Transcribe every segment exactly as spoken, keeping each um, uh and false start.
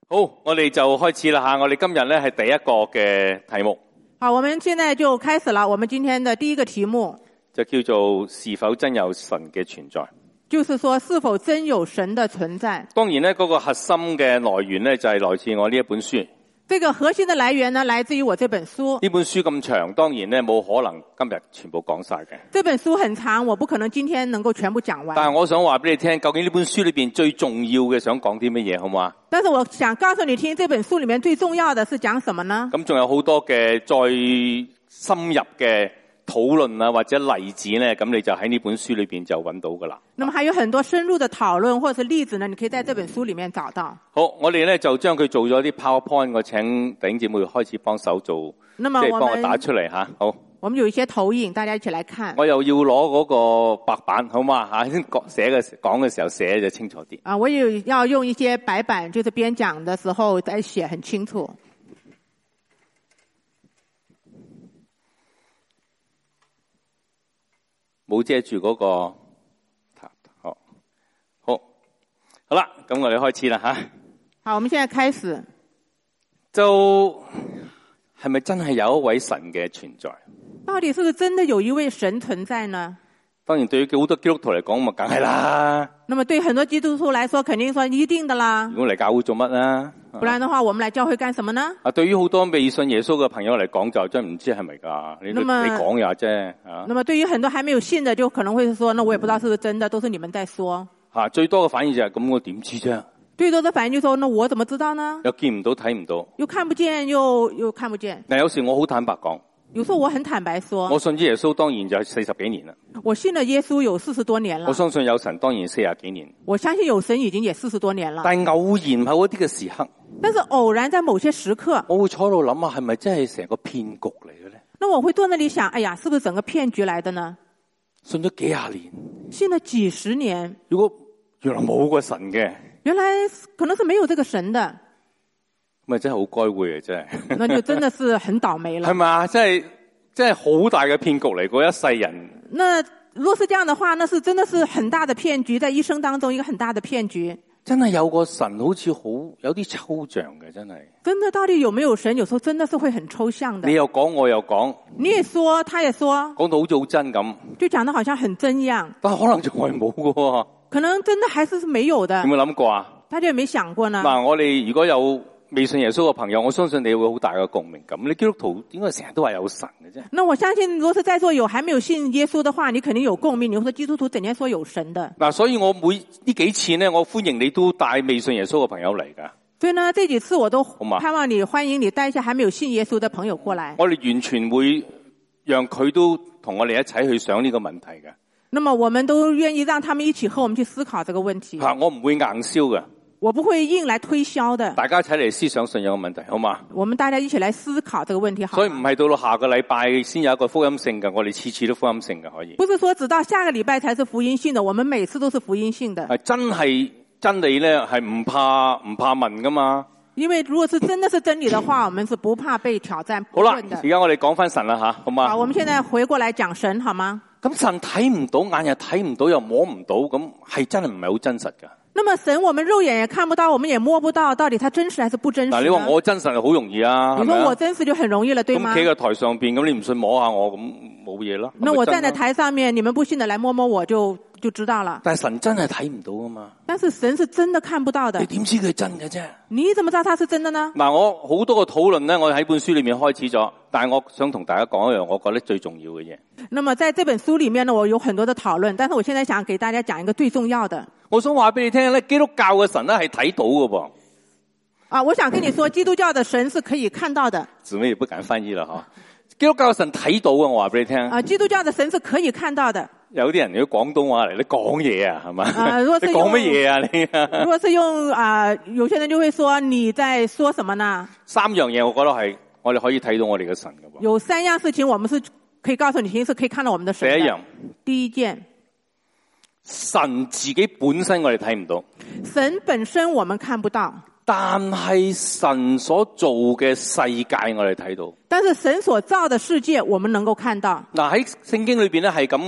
好，我哋就開始啦吓，我哋今日咧係第一個嘅題目。 好，我們現在就開始了。我們今天的第一個題目就叫做是否真有神嘅存在， 就是說是否真有神的存在。 當然咧，嗰個核心嘅來源咧就係來自我呢一本書。 這個核心的來源呢，來自於我這本書。 呢本書咁長，當然咧冇可能今日全部講晒嘅。 這本書很長，我不可能今天能夠全部講完。 但係我想話俾你聽，究竟呢本書裏邊最重要嘅想講啲乜嘢，好嘛？ 但是我想告訴你聽，這本書裏面最重要的是講什麼呢？ 咁仲有好多嘅再深入嘅討論啊，或者例子咧，咁你就喺呢本書裏邊就揾到噶啦。 那麼還有很多深入的討論或者是例子呢，你可以在這本書裏面找到。 好，我哋咧就將佢做咗啲 PowerPoint， 我請弟兄姊妹開始幫手做，即係幫我打出嚟吓。好， 我們有一些投影，大家一起來看。 我又要攞嗰個白板，好嘛吓？寫嘅講嘅時候寫就清楚啲。 啊，我也要用一些白板，就是邊講的時候再寫很清楚。 冇遮住嗰個，好，好，好啦，咁我哋開始啦吓。 好，我們現在開始。 就係咪真係有一位神嘅存在？ 到底是不是真的有一位神存在呢？ 當然對於好多基督徒嚟講，咪梗係啦。 那麼對很多基督徒來說，肯定說一定的啦。 如果嚟教會做乜啊？ 不然的話，我們來教會幹什麼呢？ 啊，對於好多未信耶穌嘅朋友嚟講，就真唔知係咪噶？你你講呀啫。 那麼對於很多還沒有信的，就可能會說，那我也不知道是不是真的，都是你們在說。 吓，最多嘅反應就係咁，我點知啫？ 最多的反應就說，那我怎麼知道呢？ 又見唔到，睇唔到， 又看不見，又又看不見。 嗱，有時我好坦白講， 有時候我很坦白說， 我信耶穌當然就係四十幾年啦。 我信了耶穌有四十多年了。 我相信有神當然四十幾年。 我相信有神已經也四十多年了。 但係偶然某一啲嘅時刻， 但是偶然在某些時刻， 我會坐喺度諗下，係咪真係成個騙局嚟嘅咧？ 那我會坐那裏想，哎呀，是不是整個騙局來的呢？ 信咗幾廿年， 信了幾十年， 如果原來冇個神嘅， 原來可能是沒有這個神的， 咪真係好該會嘅，真係。 那就真的是很倒霉了。 係嘛？真係真係好大嘅騙局嚟，嗰一世人。 那若是這樣的話，那是真的是很大的騙局，在一生當中一個很大的騙局。 真係有個神，好似好有啲抽象嘅，真係。 真的到底有沒有神？有時候真的是會很抽象的。 你又講，我又講。 你也說，他也說。 講到好似好真咁。 就講得好像很真一樣。 但係可能仲係冇嘅。 可能真的還是沒有的。 有冇諗過啊？ 大家有沒有想過呢？ 嗱，我哋如果有未信耶穌嘅朋友，我相信你會好大嘅共鳴感。你基督徒點解成日都話有神嘅啫？ 那我相信，如果是在座有還沒有信耶穌的話，你肯定有共鳴。你會說基督徒整天說有神的。 嗱，所以我每呢幾次呢，我歡迎你都帶未信耶穌嘅朋友嚟噶。 所以呢，這幾次我都盼望你歡迎你帶一下還沒有信耶穌的朋友過來。 我哋完全會讓佢都同我哋一齊去想呢個問題嘅。 那麼我們都願意讓他們一起和我們去思考這個問題。 吓，我唔會硬銷嘅。 我不會硬來推銷的。 大家一齊嚟思想信仰嘅問題，好嘛？ 我們大家一起來思考這個問題，好。 所以唔係到到下個禮拜先有一個福音性嘅，我哋次次都福音性嘅可以。 不是說直到下個禮拜才是福音性的，我們每次都是福音性的。 係真係真理咧，係唔怕唔怕問噶嘛？ 因為如果是真的是真理的話，我們是不怕被挑戰。 好啦，而家我哋講翻神啦吓，好嘛？ 好，我們現在回過來講神，好嗎？ 咁神睇唔到，眼又睇唔到，又摸唔到，咁係真係唔係好真實噶。 那麼神我們肉眼也看不到，我們也摸不到，到底它真實還是不真實？ 嗱，你話我真實係好容易啊， 你說我真實就很容易了，對嗎？ 咁企喺台上邊，咁你唔信摸下我，咁冇嘢咯。 那我站在台上面，你們不信的來摸摸我就就知道了。 但係神真係睇唔到啊嘛。 但是神是真的看不到的。 你點知佢真嘅啫？ 你怎麼知道它是真的呢？ 嗱，我好多個討論咧，我喺本書裏面開始咗，但係我想同大家講一樣，我覺得最重要嘅嘢。 那麼在這本書裏面呢，我有很多的討論，但是我現在想給大家講一個最重要的。 我想話俾你聽咧，基督教嘅神咧係睇到嘅噃。 啊，我想跟你說，基督教的神是可以看到的。 姊妹也不敢翻譯啦，嗬。基督教嘅神睇到嘅，我話俾你聽。 啊，基督教的神是可以看到的。 有啲人用廣東話嚟，你講嘢啊，係嘛？ 啊，如果是你講乜嘢啊？你？ 如果是用啊，有些人就會說你在說什麼呢？ 三樣嘢，我覺得係我哋可以睇到我哋嘅神嘅噃。 有三樣事情，我們是可以告訴你聽，是可以看到我們的神的。 第一樣， 第一件， 神自己本身我哋睇唔到。 神本身我們看不到。 但係神所做嘅世界我哋睇到， 但是神所造的世界我們能夠看到。 嗱，喺聖經裏邊咧係咁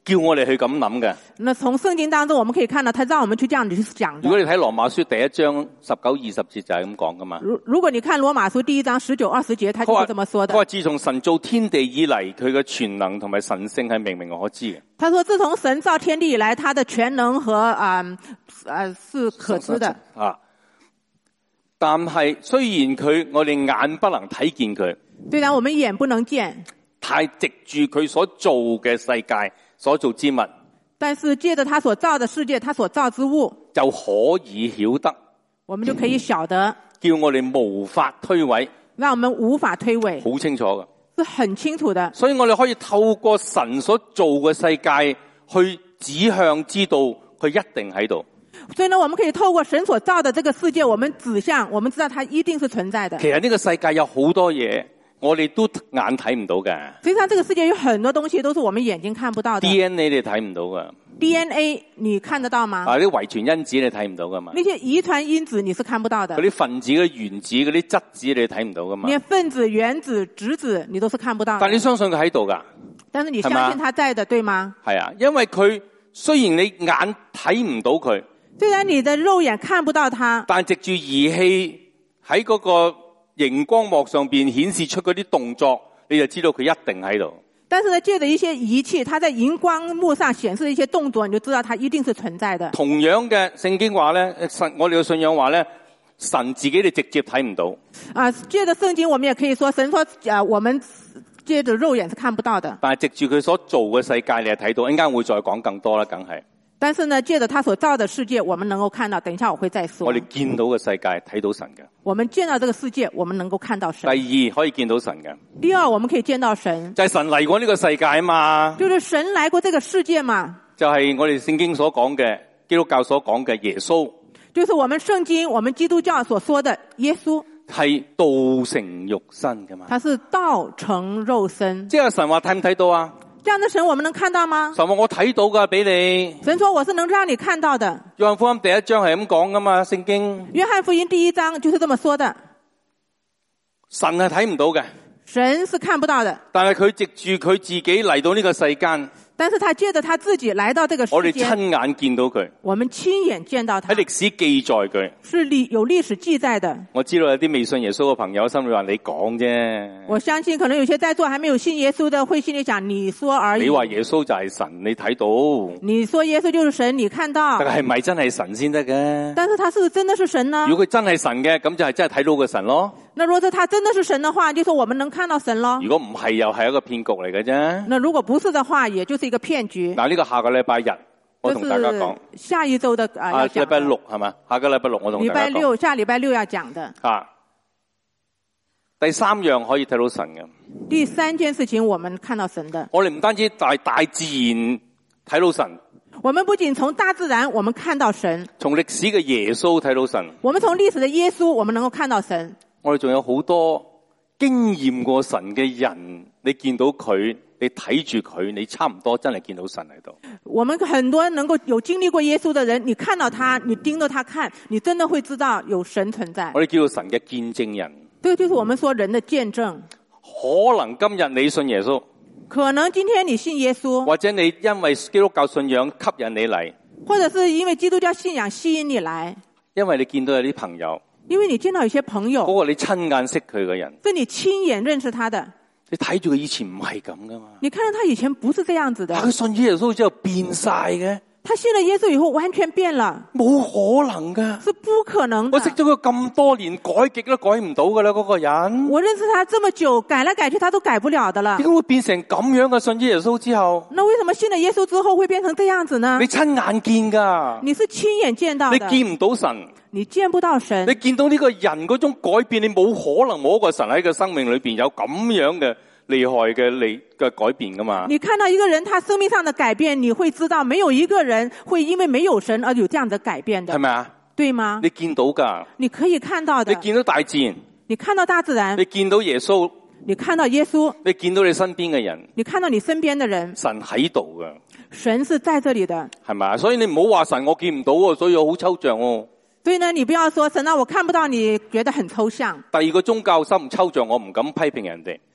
叫我哋去咁諗嘅。 那從聖經當中我們可以看到，他讓我們去這樣去想的。 如果你睇羅馬書第一章十九二十節就係咁講噶嘛。 如如果你看羅馬書第一章十九二十節，他就是這麼說的。 佢話自從神造天地以嚟，佢嘅全能同埋神性係明明可知嘅。 他說自從神造天地以來，他的全能和啊啊是可知的。 啊，但係雖然佢我哋眼不能睇見佢， 雖然我們眼不能見， 太藉住佢所做嘅世界所做之物， 但是借着他所造的世界，他所造之物， 就可以曉得， 我們就可以曉得， 叫我哋無法推諉， 讓我們無法推諉， 好清楚嘅， 是很清楚的。 所以我哋可以透過神所做嘅世界去指向知道佢一定喺度。 所以呢，我們可以透過神所造的這個世界，我們指向，我們知道它一定是存在的。 其實呢個世界有好多嘢，我哋都眼睇唔到嘅。 實際上，這個世界有很多東西都是我們眼睛看不到的。 D N A 你睇唔到噶。 D N A 你看得到嗎？ 啊，啲遺傳因子你睇唔到噶嘛？ 那些遺傳因子你是看不到的。 嗰啲分子、嗰啲原子、嗰啲質子你睇唔到噶嘛？ 連分子、原子、質子你都是看不到的。 但你相信佢喺度噶？ 但是你相信他在的，對嗎？ 係啊，因為佢雖然你眼睇唔到佢， 雖然你的肉眼看不到它， 但藉住儀器喺嗰個熒光幕上邊顯示出嗰啲動作，你就知道佢一定喺度。 但是呢，借着一些儀器，它在熒光幕上顯示的一些動作，你就知道它一定是存在的。 同樣嘅聖經話咧，神我哋嘅信仰話咧，神自己你直接睇唔到。 啊，借着聖經，我們也可以說，神說啊，我們借着肉眼是看不到的。 但係藉住佢所做嘅世界，你係睇到。一陣間會再講更多啦，梗係。 但是呢，借着他所造的世界，我們能夠看到。等一下我會再說。 我哋見到嘅世界睇到神嘅。 我們見到這個世界，我們能夠看到神。 第二可以見到神嘅。 第二，我們可以見到神。 就係神嚟過呢個世界啊嘛。 就是神來過這個世界嘛。 就係我哋聖經所講嘅，基督教所講嘅耶穌。 就是我們聖經、我們基督教所說的耶穌。 係道成肉身嘅嘛。 他是道成肉身。 即係神話睇唔睇到啊？ 這樣的神我們能看到嗎？ 神話我睇到噶，俾你。 神說我是能讓你看到的。 約翰福音第一章係咁講噶嘛，聖經。 約翰福音第一章就是這麼說的。 神係睇唔到嘅。 神是看不到的。 但係佢藉住佢自己嚟到呢個世間。 但是他借着他自己來到這個世界。 我哋親眼見到佢。 我們親眼見到他。 喺歷史記載佢。 是歷有歷史記載的。 我知道有啲未信耶穌嘅朋友心裏話你講啫。 我相信可能有些在座還沒有信耶穌的，會心裏想你說而已。 你話耶穌就係神，你睇到。 你說耶穌就是神，你看到。 但係咪真係神先得嘅？ 但是他是不是真的是神呢？ 如果佢真係神嘅，咁就係真係睇到個神咯。 那如果他真的是神的話，就說我們能看到神咯。 如果唔係，又係一個騙局嚟嘅啫。 那如果不是的話，也就是一個騙局。 嗱，呢個下個禮拜日我同大家講。 下一周的啊，要講。 禮拜六係嘛？下個禮拜六我同大家講。 禮拜六，下禮拜六要講的。 啊，第三樣可以睇到神嘅。 第三件事情，我們看到神的。 我哋唔單止大大自然睇到神。 我們不僅從大自然，我們看到神。從歷史嘅耶穌睇到神。 我們從歷史的耶穌，我們能夠看到神。 我哋仲有好多經驗過神嘅人，你見到佢，你睇住佢，你差唔多真係見到神喺度。 我們很多能夠有經歷過耶穌的人，你看到他，你盯着他看，你真的會知道有神存在。 我哋叫做神嘅見證人。 這個就是我們說人的見證。 可能今日你信耶穌， 可能今天你信耶穌， 或者你因為基督教信仰吸引你嚟， 或者是因為基督教信仰吸引你來， 因為你見到有啲朋友。 因為你見到有些朋友， 嗰個你親眼識佢嘅人， 是你親眼認識他的， 你睇住佢以前唔係咁噶嘛？ 你看到他以前不是這樣子的， 佢信耶穌之後變晒嘅。 他信了耶穌以後完全變了， 冇可能噶， 是不可能的。 我識咗佢咁多年，改極都改唔到噶啦，嗰個人。 我認識他這麼久，改來改去他都改不了的了。 點解會變成咁樣嘅？信耶穌之後， 那為什麼信了耶穌之後會變成這樣子呢？ 你親眼見噶， 你是親眼見到的， 你見唔到神， 你見不到神， 你見到呢個人嗰種改變，你冇可能冇一個神喺佢生命裏邊有咁樣嘅厲害嘅利嘅改變噶嘛？ 你看到一個人他生命上的改變，你會知道沒有一個人會因為沒有神而有這樣的改變的， 係咪啊？ 對嗎？ 你見到噶， 你可以看到的， 你見到大自然， 你看到大自然， 你見到耶穌， 你看到耶穌， 你見到你身邊嘅人， 你看到你身邊的人， 神喺度噶， 神是在這裏的， 係咪啊？所以你唔好話神我見唔到，所以我好抽象哦。 所以呢，你不要說神啊，我看不到，你覺得很抽象。 第二個宗教心唔抽象，我唔敢批評人哋。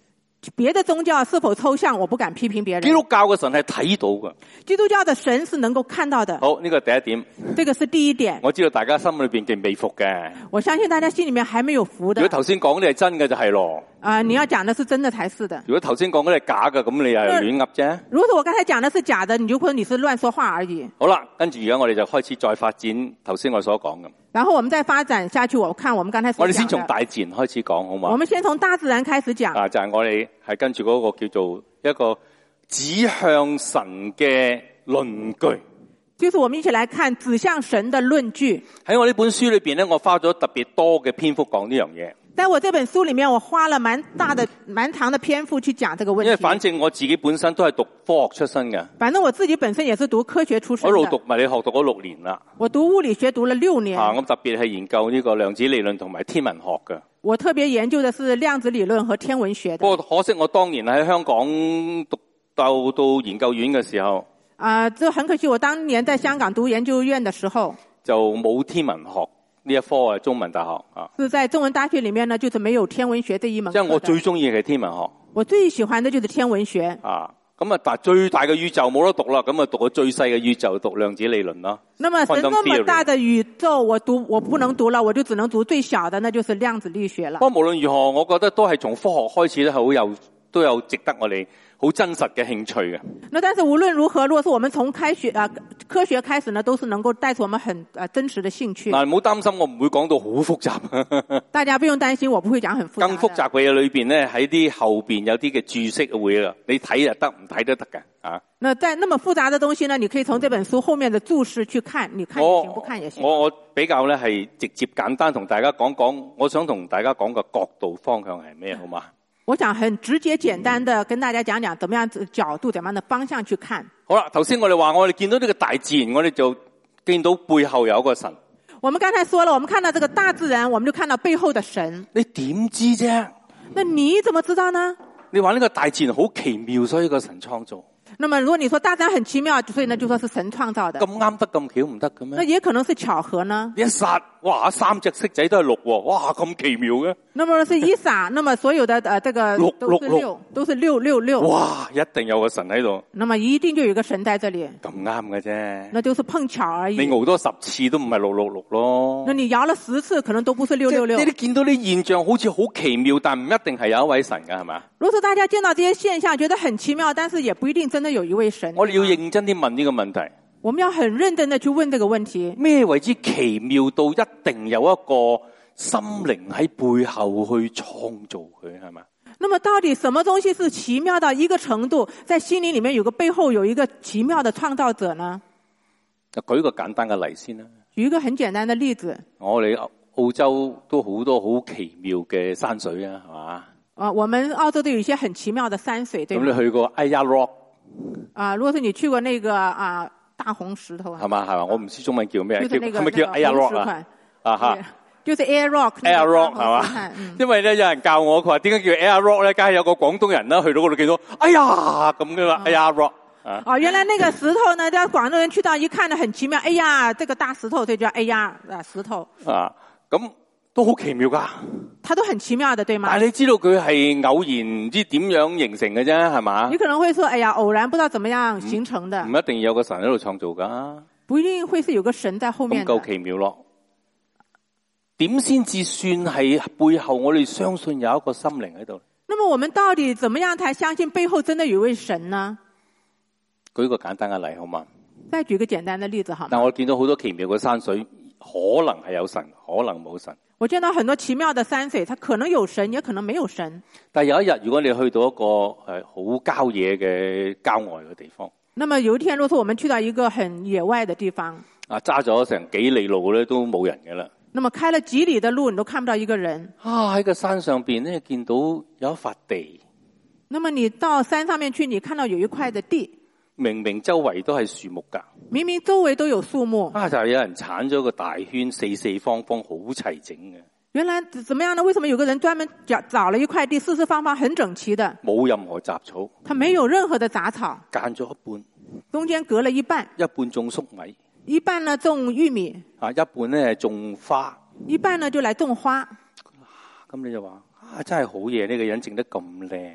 別的宗教是否抽象，我不敢批評別人。 基督教嘅神係睇到嘅。 基督教的神是能夠看到的。 好，呢個係第一點。 這個是第一點。 我知道大家心裏邊仲未服嘅。 我相信大家心裏面還沒有服的。 如果頭先講嘅係真嘅就係咯。 啊、呃，你要講的是真的才是的。 如果頭先講嘅係假嘅，咁你係亂噏啫。 如果我剛才講的是假的，你就會你是亂說話而已。 好啦，跟住而家我哋就開始再發展頭先我所講嘅。 然後我們再發展下去，我看我們剛才所講的。 我哋先從大自然開始講，好嘛？ 我們先從大自然開始講。 啊，就係、是、我哋係跟住嗰個叫做一個指向神嘅論據。 就是我們一起來看指向神的論據。 喺我呢本書裏邊咧，我花咗特別多嘅篇幅講呢樣嘢。 在我這本書裏面，我花了蠻大的、蠻長的篇幅去講這個問題。 因為反正我自己本身都係讀科學出身嘅。 反正我自己本身也是讀科學出身的。 我一路讀物理學讀咗六年啦。 我讀物理學讀了六年。 啊，我特別係研究呢個量子理論同埋天文學嘅。 我特別研究的是量子理論和天文學的。 不過可惜我當年喺香港讀到到研究院嘅時候。 啊，這很可惜，我當年在香港讀研究院的時候。就冇天文學。呢一科啊，中文大學啊， 是在中文大學裏面呢，就是沒有天文學這一門課。 即係我最中意嘅係天文學。 我最喜歡的就是天文學。 啊，咁啊，但係最大嘅宇宙冇得讀啦，咁啊讀個最細嘅宇宙，讀量子理論啦。 那麼神那麼大的宇宙，我讀我不能讀了，我就只能讀最小的，那就是量子力學了。 不過無論如何，我覺得都係從科學開始咧，係好有都有值得我哋好真實嘅興趣嘅。 那但是無論如何，如果是我們從開學啊科學開始呢，都是能夠帶出我們很啊真實的興趣。 嗱，唔好擔心，我唔會講到好複雜。 大家不用擔心，我不會講很複雜。 更複雜嘅嘢裏邊咧，喺啲後邊有啲嘅注釋會啊，你睇就得，唔睇都得嘅啊。 那在那麼複雜的東西呢，你可以從這本書後面的注釋去看，你看也行，不看也行。 我我比較咧係直接簡單同大家講講，我想同大家講個角度方向係咩，好嘛？ 我想很直接簡單的跟大家講講，怎麼樣子角度，怎麼樣的方向去看。 好啦，頭先我哋話我哋見到呢個大自然，我哋就見到背後有一個神。 我們剛才說了，我們看到這個大自然，我們就看到背後的神。 你點知啫？ 那你怎麼知道呢？ 你話呢個大自然好奇妙，所以個神創造。 那麼如果你說大自然很奇妙，所以呢就說是神創造的。 咁啱得咁巧唔得嘅咩？ 那也可能是巧合呢。 一剎，哇，三隻色仔都係綠喎，哇，咁奇妙嘅。 那麼是一撒，那麼所有的呃這個六都是六， 六都是六六六。 哇，一定有個神喺度。 那麼一定就有一個神在這裏。 咁啱嘅啫。 那就是碰巧而已。 你熬多十次都唔係六六六咯。 那你搖了十次，可能都不是六六六。 你哋見到啲現象好似好奇妙，但唔一定係有一位神㗎，係嘛？ 如果說大家見到這些現象，覺得很奇妙，但是也不一定真的有一位神。 我哋要認真啲問呢個問題。 我們要很認真的去問這個問題。 咩為之奇妙到一定有一個心靈喺背後去創造佢，係嘛？ 那麼到底什麼東西是奇妙到一個程度，在心靈裏面有個背後有一個奇妙的創造者呢？ 就舉個簡單嘅例先啦。 舉一個很簡單的例子。 我哋澳洲都好多好奇妙嘅山水啊，係嘛？ 啊，我們澳洲都有一些很奇妙的山水，對嗎？ 咁你去過 Ayia Rock？ 啊，如果是你去過那個啊大紅石頭啊， 係嘛係嘛？我唔知中文叫咩， 就是那個係咪叫 Ayia Rock 啊？啊哈， 就是 Ayia Rock。Ayia Rock 係嘛？因為咧有人教我，佢話點解叫 Ayia Rock 咧？梗係有個廣東人啦，去到嗰度見到，哎呀咁嘅嘛 Ayia Rock 啊。哦， 原來那個石頭呢，叫廣東人去到一看呢，很奇妙，哎呀，這個大石頭，所以叫哎呀啊石頭。啊， 咁都好奇妙噶。 它都很奇妙的，對嗎？ 但係你知道佢係偶然唔知點樣形成嘅啫，係嘛？ 你可能會說，哎呀，偶然不知道怎麼樣形成的。 唔一定有個神喺度創造噶。 不一定會是有個神在後面的。 咁夠奇妙咯。點先至算係背後我哋相信有一個心靈喺度？ 那麼我們到底怎麼樣才相信背後真的有一位神呢？ 舉個簡單嘅例好嘛？ 再舉個簡單的例子好嗎？ 但我見到好多奇妙嘅山水，可能係有神，可能冇神。 我見到很多奇妙的山水，它可能有神，也可能沒有神。 但係有一日，如果你去到一個誒好郊野嘅郊外嘅地方， 那麼有一天，如果說我們去到一個很野外的地方， 啊揸咗成幾里路咧都冇人嘅啦。 那麼開了幾里的路，你都看不到一個人。 啊喺個山上邊咧見到有一塊地。 那麼你到山上面去，你看到有一塊的地。 明明周圍都係樹木噶， 明明周圍都有樹木， 啊就係有人鏟咗個大圈，四四方方好齊整嘅。 原來怎麼樣呢？為什麼有個人專門找找了一塊地，四四方方很整齊的， 冇任何雜草， 它沒有任何的雜草， 間咗一半， 中間隔了一半， 一半種粟米， 一半呢種玉米， 啊一半咧種花， 一半呢就來種花。 咁你就話啊真係好嘢，呢個人整得咁靚。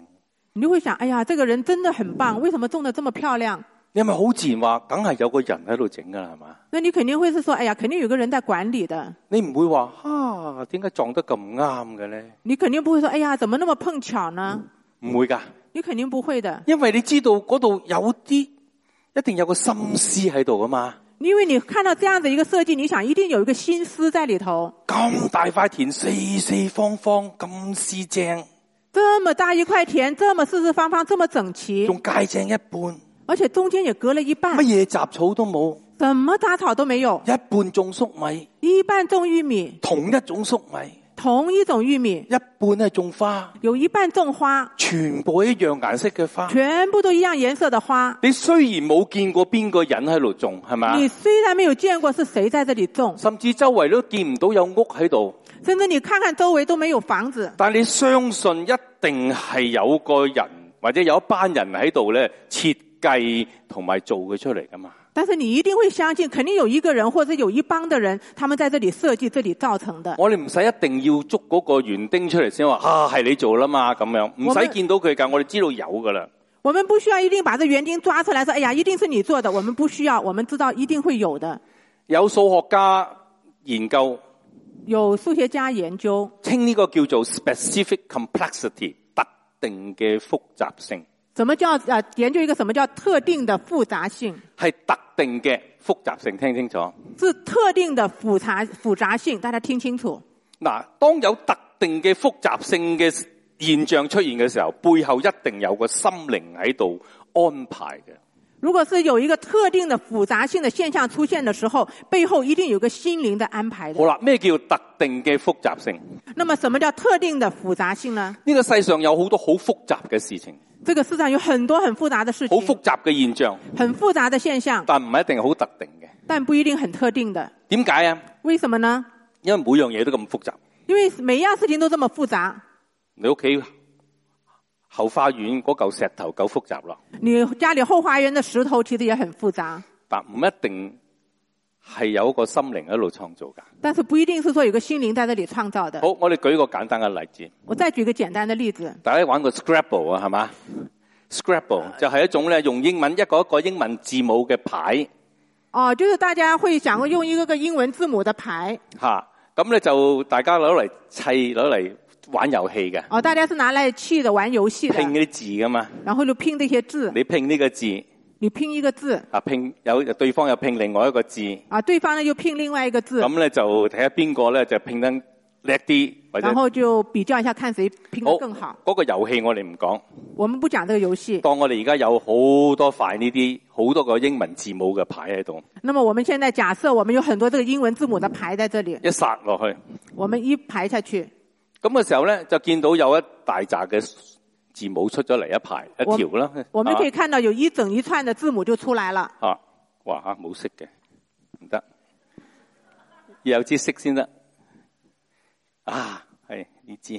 你就會想，哎呀，這個人真的很棒，為什麼種得這麼漂亮？ 你係咪好自然話，梗係有個人喺度整噶啦，係嘛？ 那你肯定會是說，哎呀，肯定有個人在管理的。 你唔會話，啊，點解撞得咁啱嘅咧？ 你肯定不會說，哎呀，怎麼那麼碰巧呢？ 唔會噶， 你肯定不會的， 因為你知道嗰度有啲一定有個心思喺度噶嘛。 因為你看到這樣的一個設計，你想一定有一個心思在裏頭。 咁大塊田，四四方方，咁四正， 這麼大一塊田，這麼四四方方，這麼整齊， 仲界正一半， 而且中間也隔了一半， 乜嘢雜草都冇， 什麼雜草都沒有， 一半種粟米， 一半種玉米， 同一種粟米， 同一種玉米， 一半係種花， 有一半種花， 全部一樣顏色嘅花， 全部都一樣顏色的花。 你雖然冇見過邊個人喺度種，係咪？ 你雖然沒有見過是誰在這裏種， 甚至周圍都見唔到有屋喺度， 甚至你看看周圍都沒有房子， 但你相信一定係有個人或者有一班人喺度咧設計同埋做佢出嚟噶嘛。 但是你一定會相信，肯定有一個人或者有一幫的人，他們在這裏設計、這裏造成的。 我哋唔使一定要捉嗰個園丁出嚟先話啊，係你做啦嘛咁樣，唔使見到佢噶，我哋知道有噶啦。 我們不需要一定把這園丁抓出來說，哎呀，一定是你做的。我們不需要，我們知道一定會有的。 有數學家研究， 有數學家研究， 稱呢個叫做 specific complexity， 特定嘅複雜性。 什麼叫啊？研究一個什麼叫特定的複雜性？ 係特定嘅複雜性，聽清楚。 是特定的複雜複雜性，大家聽清楚。 嗱，當有特定嘅複雜性嘅現象出現嘅時候，背後一定有個心靈喺度安排嘅。 如果是有一個特定的複雜性的現象出現的時候，背後一定有個心靈的安排的。 好啦，咩叫特定嘅複雜性？ 那麼什麼叫特定的複雜性呢？ 呢個世上有好多好複雜嘅事情。 這個世上有很多很複雜的事情， 好複雜嘅現象， 很複雜的現象， 但唔係一定好特定嘅。 但不一定很特定的。 點解啊？ 為什麼呢？ 因為每樣嘢都咁複雜。 因為每一樣事情都這麼複雜。 你屋企後花園嗰嚿石頭夠複雜啦。 你家裏後花園的石頭其實也很複雜， 但唔一定係有一個心靈喺度創造噶。 但是不一定是說有個心靈在這裏創造的。 好，我哋舉一個簡單嘅例子。 我再舉個簡單的例子。 大家玩過 Scrabble 啊，係嘛 ？Scrabble 就係一種咧用英文一個一個英文字母嘅牌。 哦，就是大家會想用一個個英文字母的牌。 吓，咁咧就大家攞嚟砌，攞嚟玩遊戲嘅。 哦，大家是拿來砌的，玩遊戲的。 拼嗰啲字噶嘛。 然後就拼這些字。 你拼呢個字。 你拼一個字。 啊，拼有對方又拼另外一個字。 啊，對方呢又拼另外一個字。 咁咧就睇下邊個咧就拼得叻啲，或者然後就比較一下，看誰拼得更好。 嗰個遊戲我哋唔講。 我們不講這個遊戲。 當我哋而家有好多塊呢啲好多個英文字母嘅牌喺度。 那麼我們現在假設我們有很多這個英文字母的牌在這裏。 一撒落去。 我們一排下去。 咁嘅時候咧，就見到有一大扎嘅字母出咗嚟，一排一條啦。 我們可以看到有一整一串的字母就出來了。 啊，哇吓，冇色嘅，唔得，要有支色先得。啊，係呢支。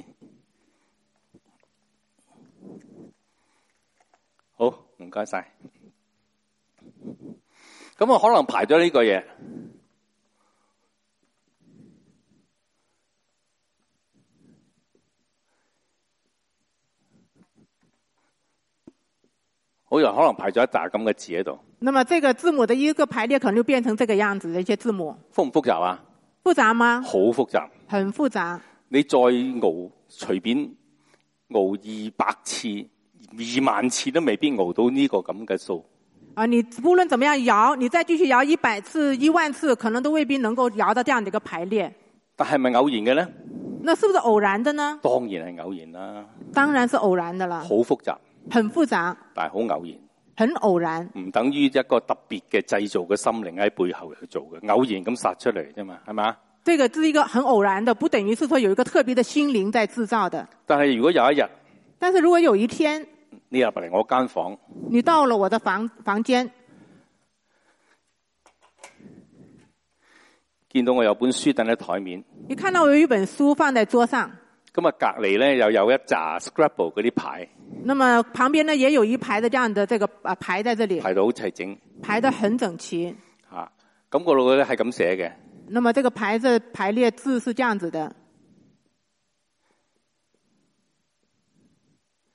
好，唔該晒。咁我可能排咗呢個嘢。好有可能排咗一紮咁嘅字喺度。 那麼這個字母的一個排列可能就變成這個樣子的一些字母。 複唔複雜啊？ 複雜嗎？ 好複雜。 很複雜。你再熬隨便熬二百次、二萬次都未必熬到呢個咁嘅數。 啊，你無論怎麼樣搖，你再繼續搖一百次、一萬次，可能都未必能夠搖到這樣的一個排列。 但係咪偶然嘅呢？ 那是不是偶然的呢？ 當然係偶然啦。 當然是偶然的啦。 好複雜。 很複雜， 但係好偶然， 很偶然， 唔等於一個特別嘅製造嘅心靈喺背後去做嘅，偶然咁殺出嚟啫嘛，係嘛？ 這個是一個很偶然的，不等於是說有一個特別的心靈在製造的。 但係如果有一日， 但是如果有一天， 你入嚟我間房， 你到了我的房房間， 見到我有本書等喺台面， 你看到我有一本書放在桌上。 咁啊，隔籬咧又有一紮 Scrabble 嗰啲牌。 那麼旁邊呢也有一排的這樣的這個啊牌在這裏。 排到好齊整。 排得很整齊。 吓，咁嗰度咧係咁寫嘅。 那麼這個牌子排列字是這樣子的。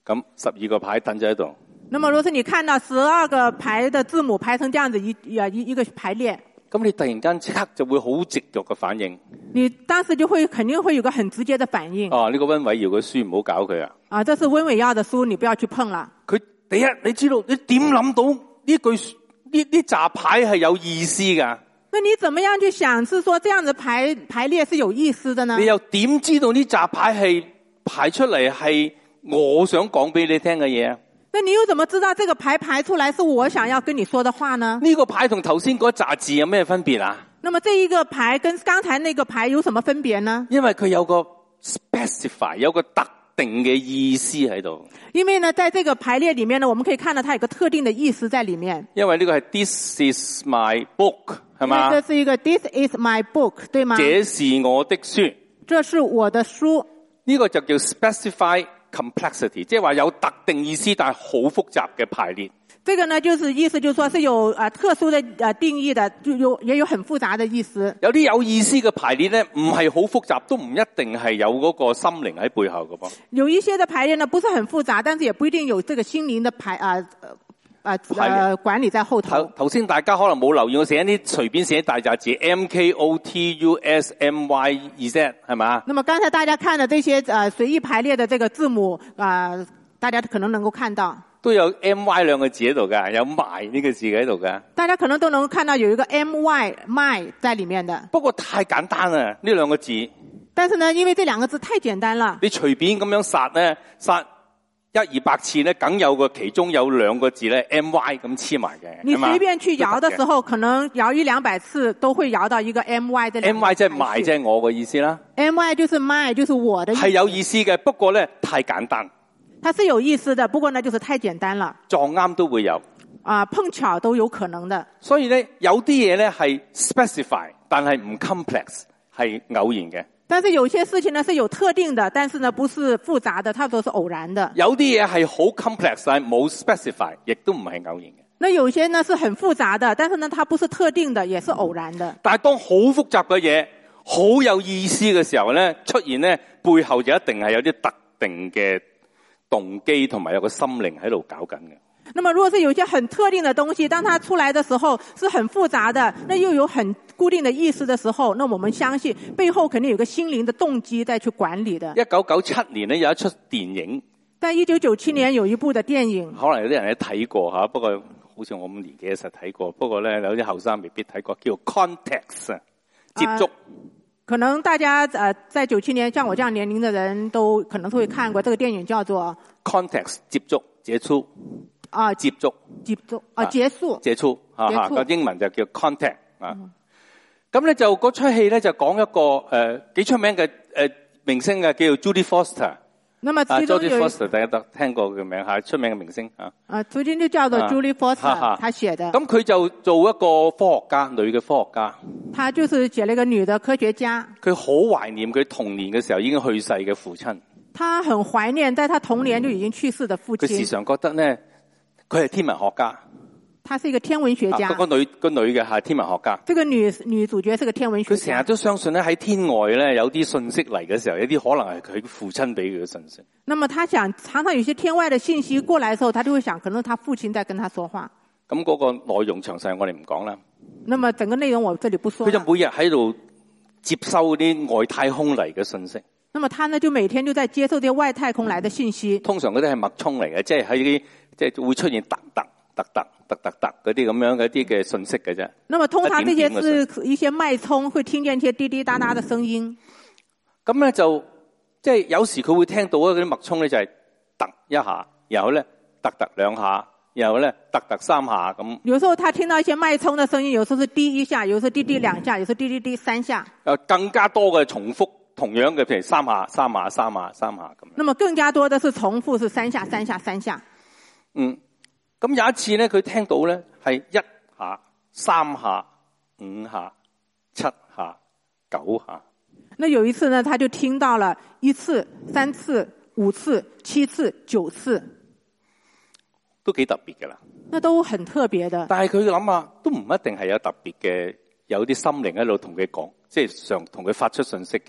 咁十二個牌等咗喺度。 那麼，如果是你看到十二個牌的字母排成這樣子一一一一個排列， 咁你突然間即刻就會好直覺嘅反應。 你當時就會肯定會有個很直接的反應。 哦，呢、這個溫偉耀嘅書唔好搞佢啊！ 啊，這是溫偉耀的書，你不要去碰啦。 佢第一，你知道你點諗到呢句呢呢紮牌係有意思噶？ 那你怎麼樣去想？是說這樣子排排列是有意思的呢？ 你又點知道呢紮牌係排出嚟係我想講俾你聽嘅嘢啊？ 那你又怎麼知道這個牌排出來是我想要跟你說的話呢？ 呢個牌同頭先嗰紮字有咩分別啊？ 那麼這一個牌跟剛才那個牌有什麼分別呢？ 因為佢有個 specify， 有個特定嘅意思喺度。 因為呢，在這個排列裏面呢，我們可以看到它有個特定的意思在裏面。 因為呢個係 This is my book， 係嘛？ 這是一個 This is my book， 對嗎？ 這是我的書。 這是我的書。 呢個就叫 specify complexity， 即係話有特定意思，但係好複雜嘅排列。 這個呢，就是意思就是說是有啊、呃、特殊的啊、呃、定義的，就有也有很複雜的意思。 有啲有意思嘅排列咧，唔係好複雜，都唔一定係有嗰個心靈喺背後嘅噃。 有一些的排列呢，不是很複雜，但是也不一定有這個心靈的排啊啊啊管理在後頭。 頭頭先大家可能冇留意，我寫一啲隨便寫大隻字 M K O T U S M Y Z 係嘛？ 那麼剛才大家看的這些啊隨意排列的這個字母啊、呃，大家可能能夠看到。 都有 M Y 兩個字喺度噶，有埋呢個字喺度噶。 大家可能都能夠看到有一個 M Y my 在裏面的。 不過太簡單啦，呢兩個字。 但是呢，因為這兩個字太簡單了， 你隨便咁樣殺咧，殺一二百次咧，梗有個其中有兩個字咧 M Y 咁黐埋嘅。 你隨便去搖的時候，可能搖一兩百次都會搖到一個 M Y 的。 M Y 即係埋，即係我嘅意思啦。 M Y 就是 my， 就是我的意思。 係有意思嘅，不過咧太簡單。 它是有意思的，不過呢，就是太簡單了。 撞啱都會有， 啊，碰巧都有可能的。 所以咧，有啲嘢咧係 specify， 但係唔 complex， 係偶然嘅。 但是有些事情呢是有特定的，但是呢不是複雜的，它都是偶然的。 有啲嘢係好 complex， 但係冇 specify， 亦都唔係偶然嘅。 那有些呢是很複雜的，但是呢它不是特定的，也是偶然的。 但係當好複雜嘅嘢，好有意思嘅時候咧，出現咧背後就一定係有啲特定嘅動機同埋有個心靈喺度搞緊嘅。 那麼如果是有一些很特定的東西，當它出來的時候是很複雜的，那又有很固定的意思的時候，那我們相信背後肯定有個心靈的動機再去管理的。 一九九七年咧有一出電影， 但一九九七年有一部的電影， 可能有啲人咧睇過吓，不過好似我咁年紀實睇過，不過咧有啲後生未必睇過，叫 Context 接觸。呃可能大家呃在九七年像我這樣年齡的人都可能都會看過這個電影，叫做 Context 接觸結束啊接觸接觸啊結束結束吓吓個英文就叫 Context 啊。咁、嗯、咧就嗰出戲咧就講一個誒、呃、幾出名嘅誒、呃、明星嘅叫做 Judy Foster。那麼 Judy Foster 大家都聽過嘅名吓，出名嘅明星啊。啊， 最近就叫做 Judy Foster，他寫的。 咁佢就做一個科學家，女嘅科學家。 他就是寫了一個女的科學家。佢好懷念佢童年嘅時候已經去世嘅父親。 他很懷念在他童年就已經去世的父親。 佢時常覺得咧，佢係天文學家。 他是一個天文學家。 啊，嗰個女個女嘅係天文學家。 這個女女主角是個天文學家。 佢成日都相信咧喺天外咧有啲信息嚟嘅時候，有啲可能係佢父親俾佢嘅信息。 那麼他想常常有些天外的信息過來嘅時候，他就會想，可能他父親在跟他說話。 咁嗰個內容詳細我哋唔講啦。 那麼整個內容我這裏不說。 佢就每日喺度接收啲外太空嚟嘅信息。 那麼他呢就每天就在接受啲外太空來的信息。 通常嗰啲係脈衝嚟嘅，即係喺啲即係會出現突突突突突突突嗰啲咁樣嘅一啲嘅信息嘅啫。 那麼通常這些是一些脈衝，會聽見一些滴滴答答的聲音。 咁咧就即係有時佢會聽到嗰啲脈衝咧就係突一下，然後咧突突兩下，然後咧突突三下咁。 有時候他聽到一些脈衝的聲音，有時候是滴一下，有時候滴滴兩下，有時候滴滴滴三下。 誒，更加多嘅重複同樣嘅，譬如三下、三下、三下、三下咁。 那麼更加多的是重複，是三下、三下、三下。 嗯。咁有一次咧，佢聽到咧係一下、三下、五下、七下、九下。 那有一次呢，他就聽到了一次、三次、五次、七次、九次， 都幾特別㗎啦。 那都很特別的。 但係佢諗下，都唔一定係有特別嘅，有啲心靈喺度同佢講，即係常同佢發出信息嘅。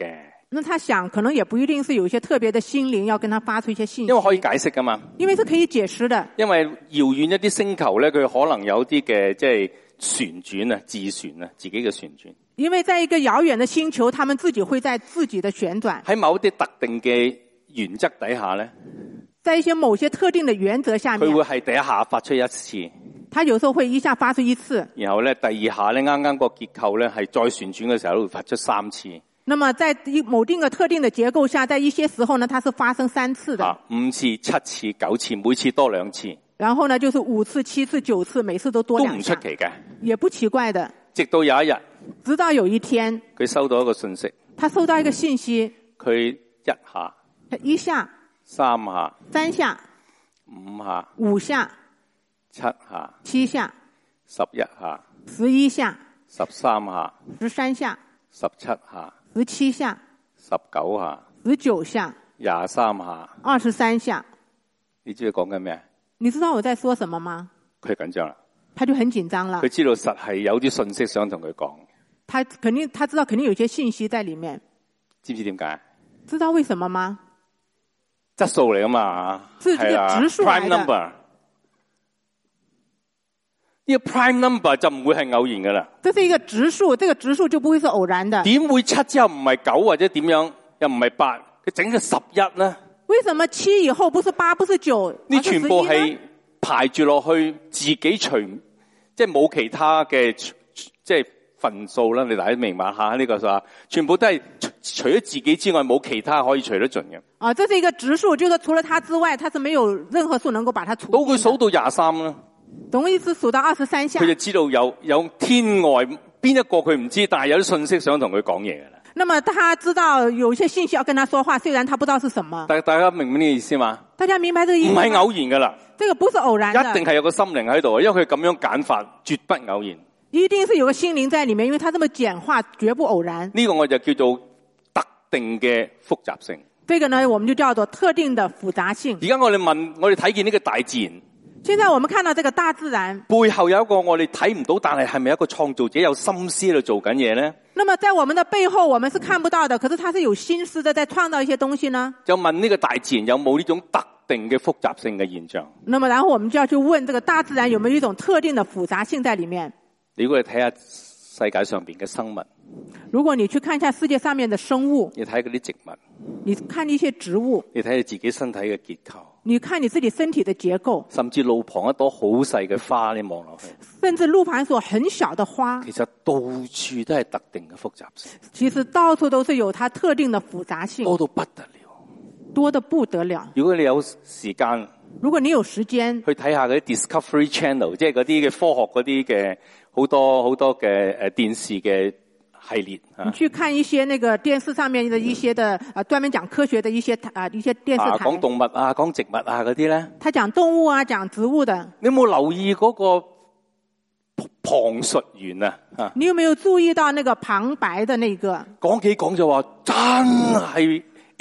那他想可能也不一定是有一些特別的心靈要跟他發出一些信息， 因為可以解釋噶嘛。 因為是可以解釋的。 因為遙遠一啲星球咧，佢可能有啲嘅即係旋轉啊、自旋啊、自己嘅旋轉。 因為在一個遙遠的星球，他們自己會在自己的旋轉。 喺某啲特定嘅原則底下咧， 在一些某些特定的原則下面， 佢會係第一下發出一次。 他有時候會一下發出一次， 然後咧第二下咧啱啱個結構咧係再旋轉嘅時候都會發出三次。 那麼在某定個特定的結構下，在一些時候呢，它是發生三次的。 啊，五次、七次、九次，每次多兩次。 然後呢，就是五次、七次、九次，每次都多兩次。 都唔出奇嘅， 也不奇怪的。 直到有一日， 直到有一天， 佢收到一個信息。 他收到一個信息。 佢一下。 一下。 三下。 三下。 五下。 五下。 七下。 七下。 十一下。 十一下。 十三下。 十三下。 十七下。 十七下。 十九下。 十九下。 廿三下。 二十三下。 你知佢講緊咩？ 你知道我在說什麼嗎？ 佢緊張啦。 他就很緊張了。 佢知道實係有啲信息想同佢講。 他肯定，他知道肯定有些信息在裏面。 知唔知點解？ 知道為什麼嗎？ 質數嚟㗎嘛。 是這個指數來的。 prime number。呢個 prime number 就唔會係偶然㗎啦。 這是一個指數，這個指數就不會是偶然的。 點會七之後唔係九或者點樣，又唔係八，佢整咗十一呢？ 為什麼七以後不是八，不是九， 呢全部係排住落去自己除，即係冇其他嘅即係份數啦。你大家明白下呢個話，全部都係除咗自己之外冇其他可以除得盡嘅。 啊，這是一個指數，就是除了它之外，它是沒有任何數能夠把它除。 到佢數到廿三啦， 總意思數到二十三下， 佢就知道有有天外邊一個佢唔知，但係有啲信息想同佢講嘢嘅啦。 那麼他知道有些信息要跟他說話，雖然他不知道是什麼。 大大家明唔明呢個意思嘛？ 大家明白這個意思嗎？ 唔係偶然噶啦， 這個不是偶然的， 一定係有個心靈喺度，因為佢咁樣簡化，絕不偶然。 一定是有個心靈在裏面，因為他這麼簡化，絕不偶然。 呢個我就叫做特定嘅複雜性。 這個呢，我們就叫做特定的複雜性。 而家我哋問，我哋睇見呢個大自然。 現在我們看到這個大自然背後有一個我哋睇唔到，但係係咪一個創造者有心思喺度做緊嘢呢？ 那麼在我們的背後，我們是看不到的，可是他是有心思的，在創造一些東西呢？就問呢個大自然有冇呢種特定嘅複雜性嘅現象？ 那麼然後我們就要去問這個大自然有沒有一種特定的複雜性在裏面？ 如果你睇下世界上邊嘅生物， 如果你去看一下世界上面的生物， 你睇嗰啲植物， 你看一些植物， 你睇下自己身體嘅結構， 你看你自己身體的結構， 甚至路旁一朵好細嘅花，你望落去， 甚至路旁一朵很小的花， 其實到處都係特定嘅複雜性。 其實到處都是有它特定的複雜性， 多到不得了， 多得不得了。 如果你有時間， 如果你有時間去睇下嗰啲 Discovery Channel，即係嗰啲嘅科學嗰啲嘅好多好多嘅誒電視嘅系列啊， 你去看一些那個電視上面的一些的啊，專門講科學的一些啊一些電視台， 啊講動物啊，講植物啊嗰啲咧， 他講動物啊，講植物的。 你有冇留意嗰個旁述員啊？啊， 你有沒有注意到那個旁白的那個？ 講幾講就話真係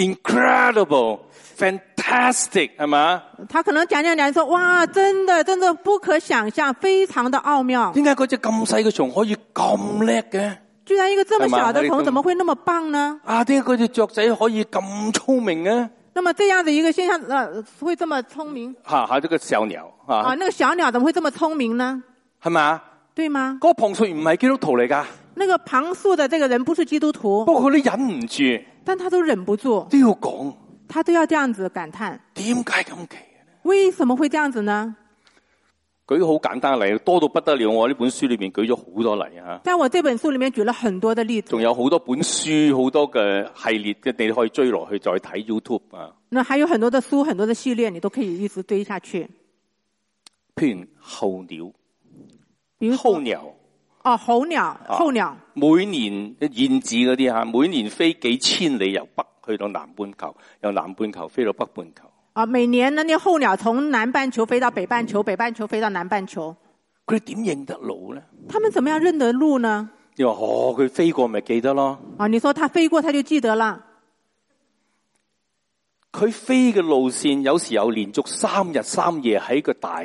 incredible。Fantastic 係嘛？ 他可能講講講說，哇，真的真的不可想象，非常的奧妙。 點解嗰隻咁細嘅蟲可以咁叻嘅？ 居然一個這麼小的蟲，怎麼會那麼棒呢？ 啊，點解嗰隻雀仔可以咁聰明呢？ 那麼這樣的一個現象，呃，會這麼聰明？ 吓吓，這個小鳥啊， 啊，那個小鳥怎麼會這麼聰明呢？ 係咪？ 對嗎？ 嗰個旁述員唔係基督徒嚟噶。 那個旁述的這個人不是基督徒， 不過佢都忍唔住， 但他都忍不住都要講。 他都要這樣子感嘆， 點解咁奇嘅呢？ 為什麼會這樣子呢？ 舉個好簡單嘅例，多到不得了。我呢本書裏面舉咗好多例啊。 在我這本書裏面舉了很多的例子， 仲有好多本書，好多嘅系列嘅，你可以追落去再睇 YouTube 啊。 那還有很多的書，很多的系列，你都可以一直追下去。 譬如候鳥， 比如候鳥， 哦，候鳥，候鳥，啊、 每年燕子嗰啲吓，每年飛幾千里由北去到南半球，由南半球飛到北半球。 啊，每年呢，那候鳥從南半球飛到北半球，北半球飛到南半球。 佢哋點認得路呢？ 他們怎麼樣認得路呢？ 你話哦，佢飛過咪記得咯？ 啊，你說他飛過，他就記得啦。佢飛嘅路線有時有連續三日三夜喺個大大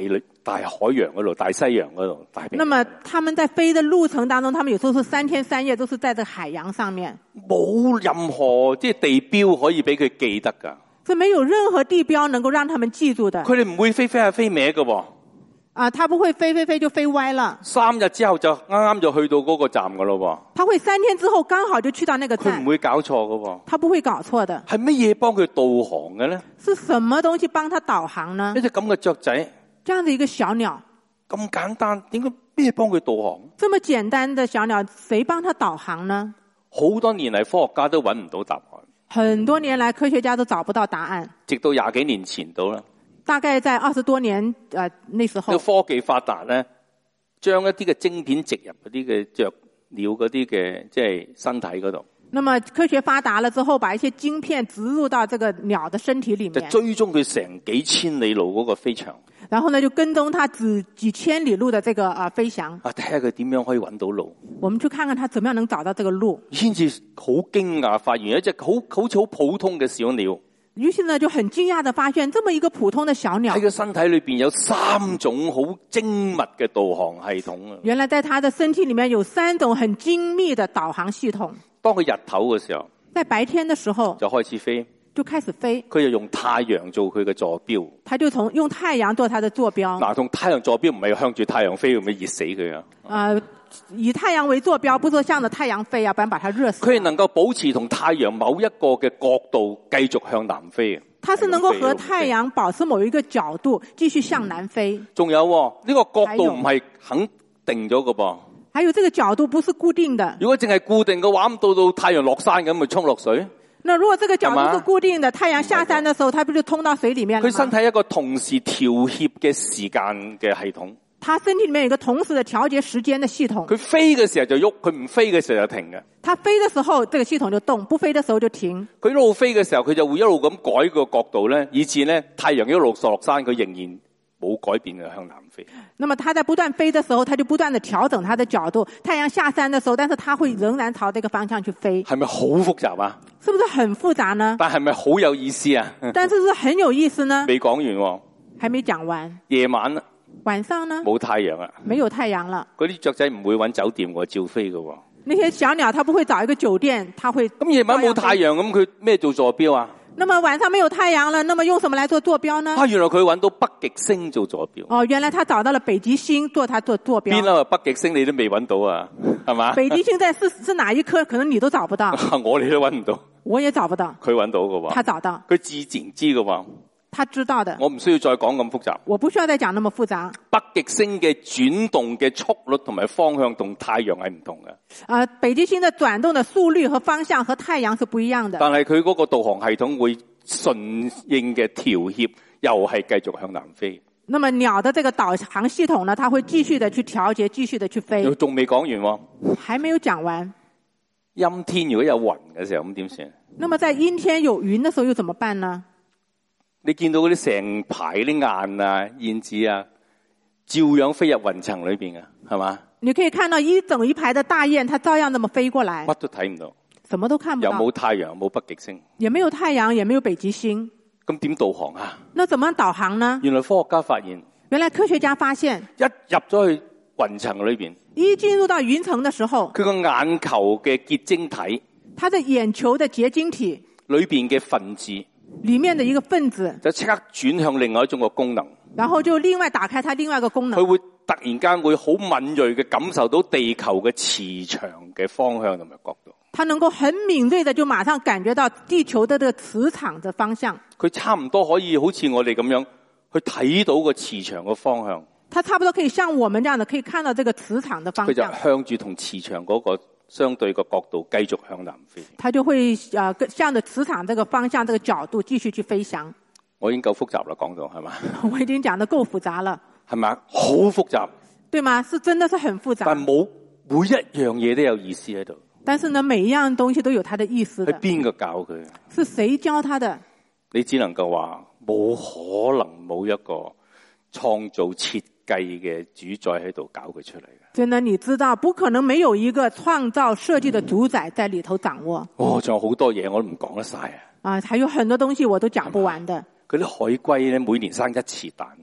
大海洋嗰度、大西洋嗰度、大平洋。 那麼他們在飛的路程當中，他們有時候是三天三夜都是在這個海洋上面， 冇任何即係地標可以俾佢記得㗎。 是沒有任何地標能夠讓他們記住的。 佢哋唔會飛飛下飛歪㗎喎。 啊，他不會飛飛飛就飛歪了。 三日之後就啱啱就去到嗰個站㗎咯喎。 他會三天之後剛好就去到那個站。 佢唔會搞錯㗎喎。 他不會搞錯的。 係乜嘢幫佢導航嘅咧？ 是什麼東西幫他導航呢？ 一隻咁嘅雀仔， 這樣的一個小鳥， 咁簡單，點解咩幫佢導航？ 這麼簡單的小鳥，誰幫他導航呢？ 好多年嚟，科學家都揾唔到答案。 很多年來，科學家都找不到答案。 直到廿幾年前到啦。 大概在二十多年，呃，那時候。 科技發達咧，將一啲嘅晶片植入嗰啲嘅雀鳥嗰啲嘅即係身體嗰度。 那麼科學發達了之後，把一些晶片植入到這個鳥的身體裏面， 就追蹤佢成幾千里路嗰個飛翔。 然後呢，就跟蹤它幾幾千里路的這個啊、呃、飛翔。 啊，睇下佢點樣可以揾到路。 我們去看看它怎麼樣能找到這個路。 先至好驚訝，發現一隻好好似好普通嘅小鳥。 於是呢，就很驚訝地發現，這麼一個普通的小鳥喺個身體裏邊有三種好精密嘅導航系統啊！ 原來在它的身體裏面有三種很精密的導航系統。 當佢日頭嘅時候， 在白天的時候就開始飛， 就開始飛。 佢就用太陽做佢嘅坐標， 他就從用太陽做它的坐標。 嗱，同太陽坐標唔係向住太陽飛，會唔會熱死佢啊？ 啊。以太陽為坐標，不是向着太陽飛啊，不然把它熱死。 佢係能夠保持同太陽某一個嘅角度繼續向南飛。 它是能夠和太陽保持某一個角度繼續向南飛。 仲有呢個角度唔係肯定咗嘅噃。 還有這個角度不是固定的。 如果淨係固定嘅話，咁到到太陽落山咁咪沖落水。 那如果這個角度是固定的，太陽下山的時候，它不就通到水裏面了嗎？ 佢身體一個同時調協嘅時間嘅系統。 他身體裏面有一個同時的調節時間的系統。 佢飛嘅時候就喐，佢唔飛嘅時候就停嘅。 他飛的時候，這個系統就動；不飛的時候就停。 佢一路飛嘅時候，佢就會一路咁改個角度咧，以致咧太陽一路落落山，佢仍然冇改變嘅向南飛。 那麼他在不斷飛的時候，他就不斷的調整它的角度。太陽下山的時候，但是他會仍然朝這個方向去飛。 係咪好複雜啊？ 是不是很複雜呢？ 但係咪好有意思啊？ 但是是很有意思呢。 未講完喎， 還沒講完。 夜晚晚上呢？ 冇太陽啊！ 沒有太陽了。 嗰啲雀仔唔會揾酒店喎，照飛嘅。 那些小鳥，它不會找一個酒店，它會。 咁夜晚冇太陽，咁佢咩做坐標啊？ 那麼晚上沒有太陽了，那麼用什麼來做坐標呢？ 啊，原來佢揾到北極星做坐標。 哦，原來他找到了北極星做他做坐標。 邊啦？北極星你都未揾到啊？係嘛？ 北極星在是是哪一顆？可能你都找不到。 我哋都揾唔到。 我也找不到。 佢揾到嘅喎。 他找到。 佢自然知嘅喎。 他知道的。 我唔需要再講咁複雜。 我不需要再講那麼複雜。 北極星嘅轉動嘅速率同埋方向同太陽係唔同嘅。 啊，北極星的轉動的速率和方向和太陽是不一樣的。 但係佢嗰個導航系統會順應嘅調協，又係繼續向南飛。 那麼鳥的這個導航系統呢，它會繼續的去調節，繼續的去飛。 仲未講完喎。 還沒有講完。 陰天如果有雲嘅時候，咁點算？ 那麼在陰天有雲的時候又怎麼辦呢？ 你見到嗰啲成排啲雁啊、燕子啊，照樣飛入雲層裏邊嘅，係嘛？ 你可以看到一整一排的大雁，它照樣咁麼飛過來。 乜都睇唔到， 什麼都看不到。 又冇太陽，冇北極星， 也沒有太陽，也沒有北極星。 咁點導航啊？ 那怎麼導航呢？ 原來科學家發現， 原來科學家發現， 一入咗去雲層裏邊， 一進入到雲層的時候， 佢個眼球嘅結晶體， 它的眼球的結晶體裏邊嘅分子。 裏面的一個分子就即刻轉向另外一種嘅功能， 然後就另外打開它另外一個功能。 佢會突然間會好敏銳嘅感受到地球嘅磁場嘅方向同埋角度。 它能夠很敏銳的就馬上感覺到地球的這個磁場的方向。 佢差唔多可以好似我哋咁樣去睇到個磁場嘅方向。 它差不多可以像我們這樣的可以看到這個磁場的方向。 佢就向住同磁場嗰個相對嘅角度繼續向南飛， 它就會啊，向着磁場這個方向、這個角度繼續去飛翔。 我已經夠複雜啦，講到係嘛？ 我已經講得夠複雜了， 係咪？好複雜， 對嗎？是真的是很複雜。 但冇每一樣嘢都有意思喺度。 但是呢，每一樣東西都有它的意思的。 係邊個教佢？ 是誰教他的？ 你只能夠話冇可能冇一個創造設計嘅主宰喺度搞佢出嚟嘅。 真的，你知道不可能沒有一個創造設計的主宰在裏頭掌握。 哦，仲有好多嘢我都唔講得晒啊！ 啊，還有很多東西我都講不完的。 嗰啲海龜咧，每年生一次蛋。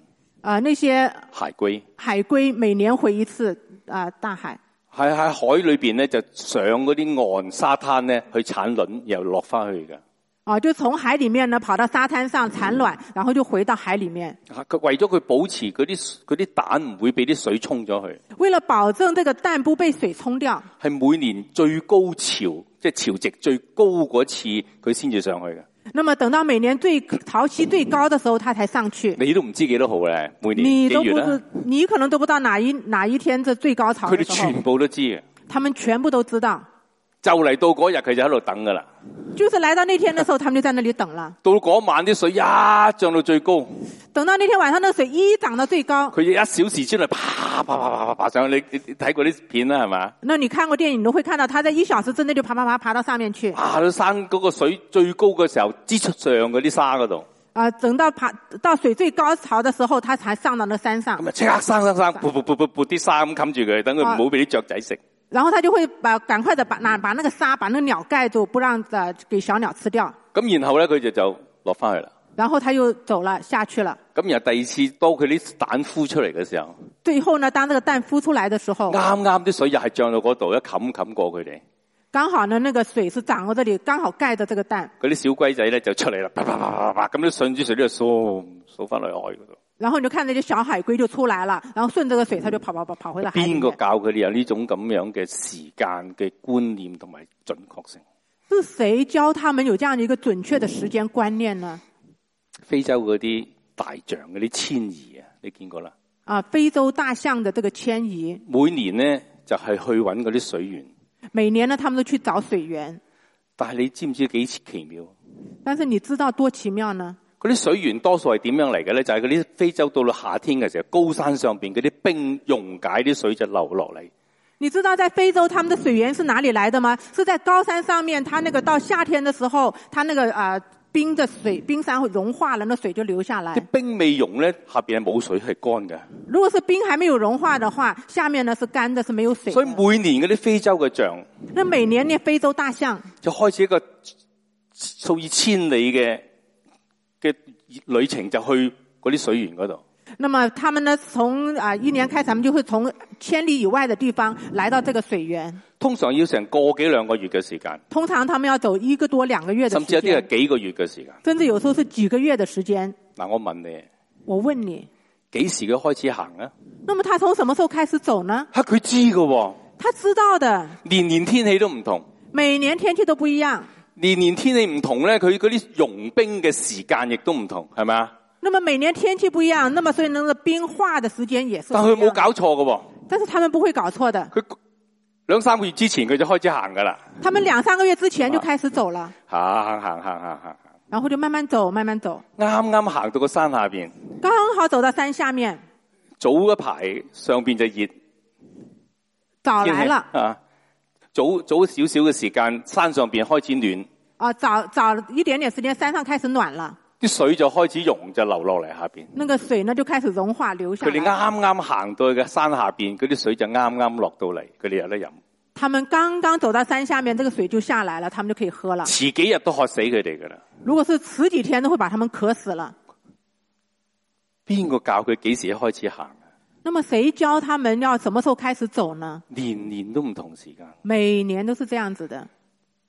啊，那些海龜， 海龜每年回一次啊大海。 係喺海裏邊咧，就上嗰啲岸沙灘咧去產卵，又落翻去嘅。 啊，就從海裡面呢跑到沙灘上產卵，然後就回到海裡面。 佢為咗佢保持嗰啲嗰啲蛋唔會俾啲水沖咗去。 為了保證這個蛋不被水沖掉， 係每年最高潮，即係潮汐最高嗰次，佢先至上去嘅。 那麼等到每年最潮汐最高的時候，他才上去。 你都唔知幾多號咧，每年你都不幾月啦？ 你可能都不知道哪一哪一天這最高潮的時候。 佢哋全部都知嘅。 他們全部都知道。 就嚟到嗰日，佢就喺度等噶啦。 就是來到那天的時候，他們就在那裡等了。 到嗰晚啲水一漲到最高。 等到那天晚上，那水一漲到最高。 佢一小時之內啪啪啪啪啪爬上去，你你睇過啲片啦係嘛？ 那你看過電影，你都會看到，他在一小時之內就爬爬爬爬到上面去。 爬到山嗰個水最高嘅時候，支出上嗰啲沙嗰度。 啊，等到爬到水最高潮的時候，他才上到那山上。 咁啊，即刻生生生，撥撥撥撥撥啲沙咁冚住佢，等佢唔好俾啲雀仔食。 然後他就會把趕快的把拿把那個沙把那個鳥蓋住，不讓呃給小鳥吃掉。 咁然後咧，佢就就落翻去啦。 然後他又走了下去了。 咁然後第二次當佢啲蛋孵出嚟嘅時候， 最後呢，當這個蛋孵出來的時候， 啱啱啲水又係漲到嗰度，一冚冚過佢哋。 剛好呢，那個水是漲到這裡，剛好蓋着這個蛋。 嗰啲小龜仔咧就出嚟啦，啪啪啪啪啪，咁啲順住水咧掃掃翻去海嗰度。 然後你就看那些小海龜就出來了，然後順這個水，它就跑跑跑跑回到海裡面。 邊個教佢哋有呢種咁樣嘅時間嘅觀念同埋準確性？ 是誰教他們有這樣的一個準確的時間觀念呢？ 非洲嗰啲大象嗰啲遷移啊，你見過啦？ 啊，非洲大象的這個遷移， 每年呢就係去揾嗰啲水源。 每年呢，他們都去找水源。 但係你知唔知幾奇妙？ 但是你知道多奇妙呢？ 嗰啲水源多數係點樣嚟嘅咧？就係嗰啲非洲到到夏天嘅時候，高山上邊嗰啲冰溶解啲水就流落嚟。 你知道在非洲他們的水源是哪裡來的嗎？是在高山上面，它那個到夏天的時候，它那個啊、呃、冰的水冰山會融化了，那水就流下來。 啲冰未溶咧，下邊係冇水係乾嘅。 如果是冰還沒有融化的話，下面呢是乾的，是沒有水的。 所以每年嗰啲非洲嘅象， 那每年呢非洲大象就開始一個數以千里嘅嘅旅程，就去嗰啲水源嗰度。 那麼他們呢，從啊一年開始，他們就會從千里以外的地方來到這個水源。 通常要成個幾兩個月嘅時間。 通常他們要走一個多兩個月的時間。 甚至有啲係幾個月嘅時間。 甚至有時候是幾個月的時間。 嗱，我問你， 我問你， 幾時佢開始行啊？ 那麼他從什麼時候開始走呢？ 吓，佢知㗎喎。 他知道的。 年年天氣都唔同。 每年天氣都不一樣。 年年天氣唔同咧，佢嗰啲融冰嘅時間亦都唔同，係咪啊？ 那麼每年天氣不一樣，那麼所以那個冰化的時間也是不一樣。 但佢冇搞錯㗎喎。 但是他們不會搞錯的。 佢兩三個月之前佢就開始行㗎啦。 他們兩三個月之前就開始走了。 行行行行行行。 然後就慢慢走，慢慢走。 啱啱行到個山下邊。 剛好走到山下面。 早一排上邊就熱。 早來了。 啊，早早少少嘅時間，山上邊開始暖。 啊，早早一點點時間，山上開始暖了。啲水就開始溶，就流落嚟下邊。 那個水呢就開始融化流下來。 佢哋啱啱行到去嘅山下邊，嗰啲水就啱啱落到嚟，佢哋有得飲。 他們剛剛走到山下面，這個水就下來了，他們就可以喝了。 遲幾日都渴死佢哋噶啦。 如果是遲幾天，都會把他們渴死了。 邊個教佢幾時開始行？ 那麼誰教他們要什麼時候開始走呢？ 年年都唔同時間。 每年都是這樣子的。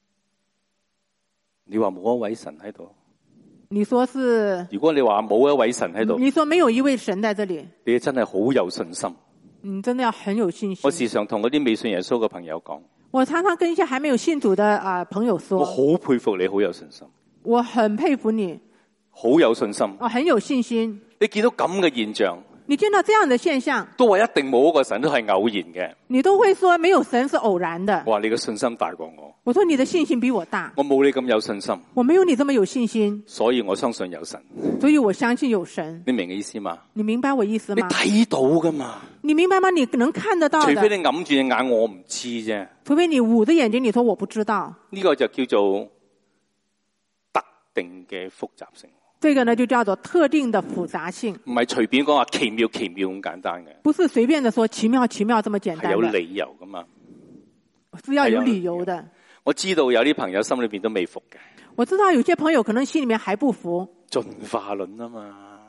你話冇一位神喺度？ 你說是？ 如果你話冇一位神喺度， 你說沒有一位神在這裡， 你真係好有信心。 你真的要很有信心。 我時常同嗰啲未信耶穌嘅朋友講， 我常常跟一些還沒有信主的啊、呃、朋友說， 我好佩服你，好有信心。 我很佩服你， 好有信心。 我很有信心。 你見到咁嘅現象， 你見到這樣的現象， 都話一定冇一個神都係偶然嘅。 你都會說沒有神是偶然的。 哇，你嘅信心大過我。 我說你的信心比我大。 我冇你咁有信心。 我沒有你這麼有信心。 所以我相信有神。 所以我相信有神。 你明嘅意思嗎？ 你明白我意思嗎？ 你睇到噶嘛？ 你明白嗎？你能看得到的。 除非你揞住隻眼，我唔知啫。 除非你捂着眼睛，你說我不知道。 呢個就叫做特定嘅複雜性。 這個呢就叫做特定的複雜性。唔係隨便講話奇妙奇妙咁簡單嘅。 不是隨便的說奇妙奇妙這麼簡單的。係有理由噶嘛？ 是要有理由的。 我知道有啲朋友心裏邊都未服嘅。 我知道有些朋友可能心裏面還不服。 進化論啊嘛。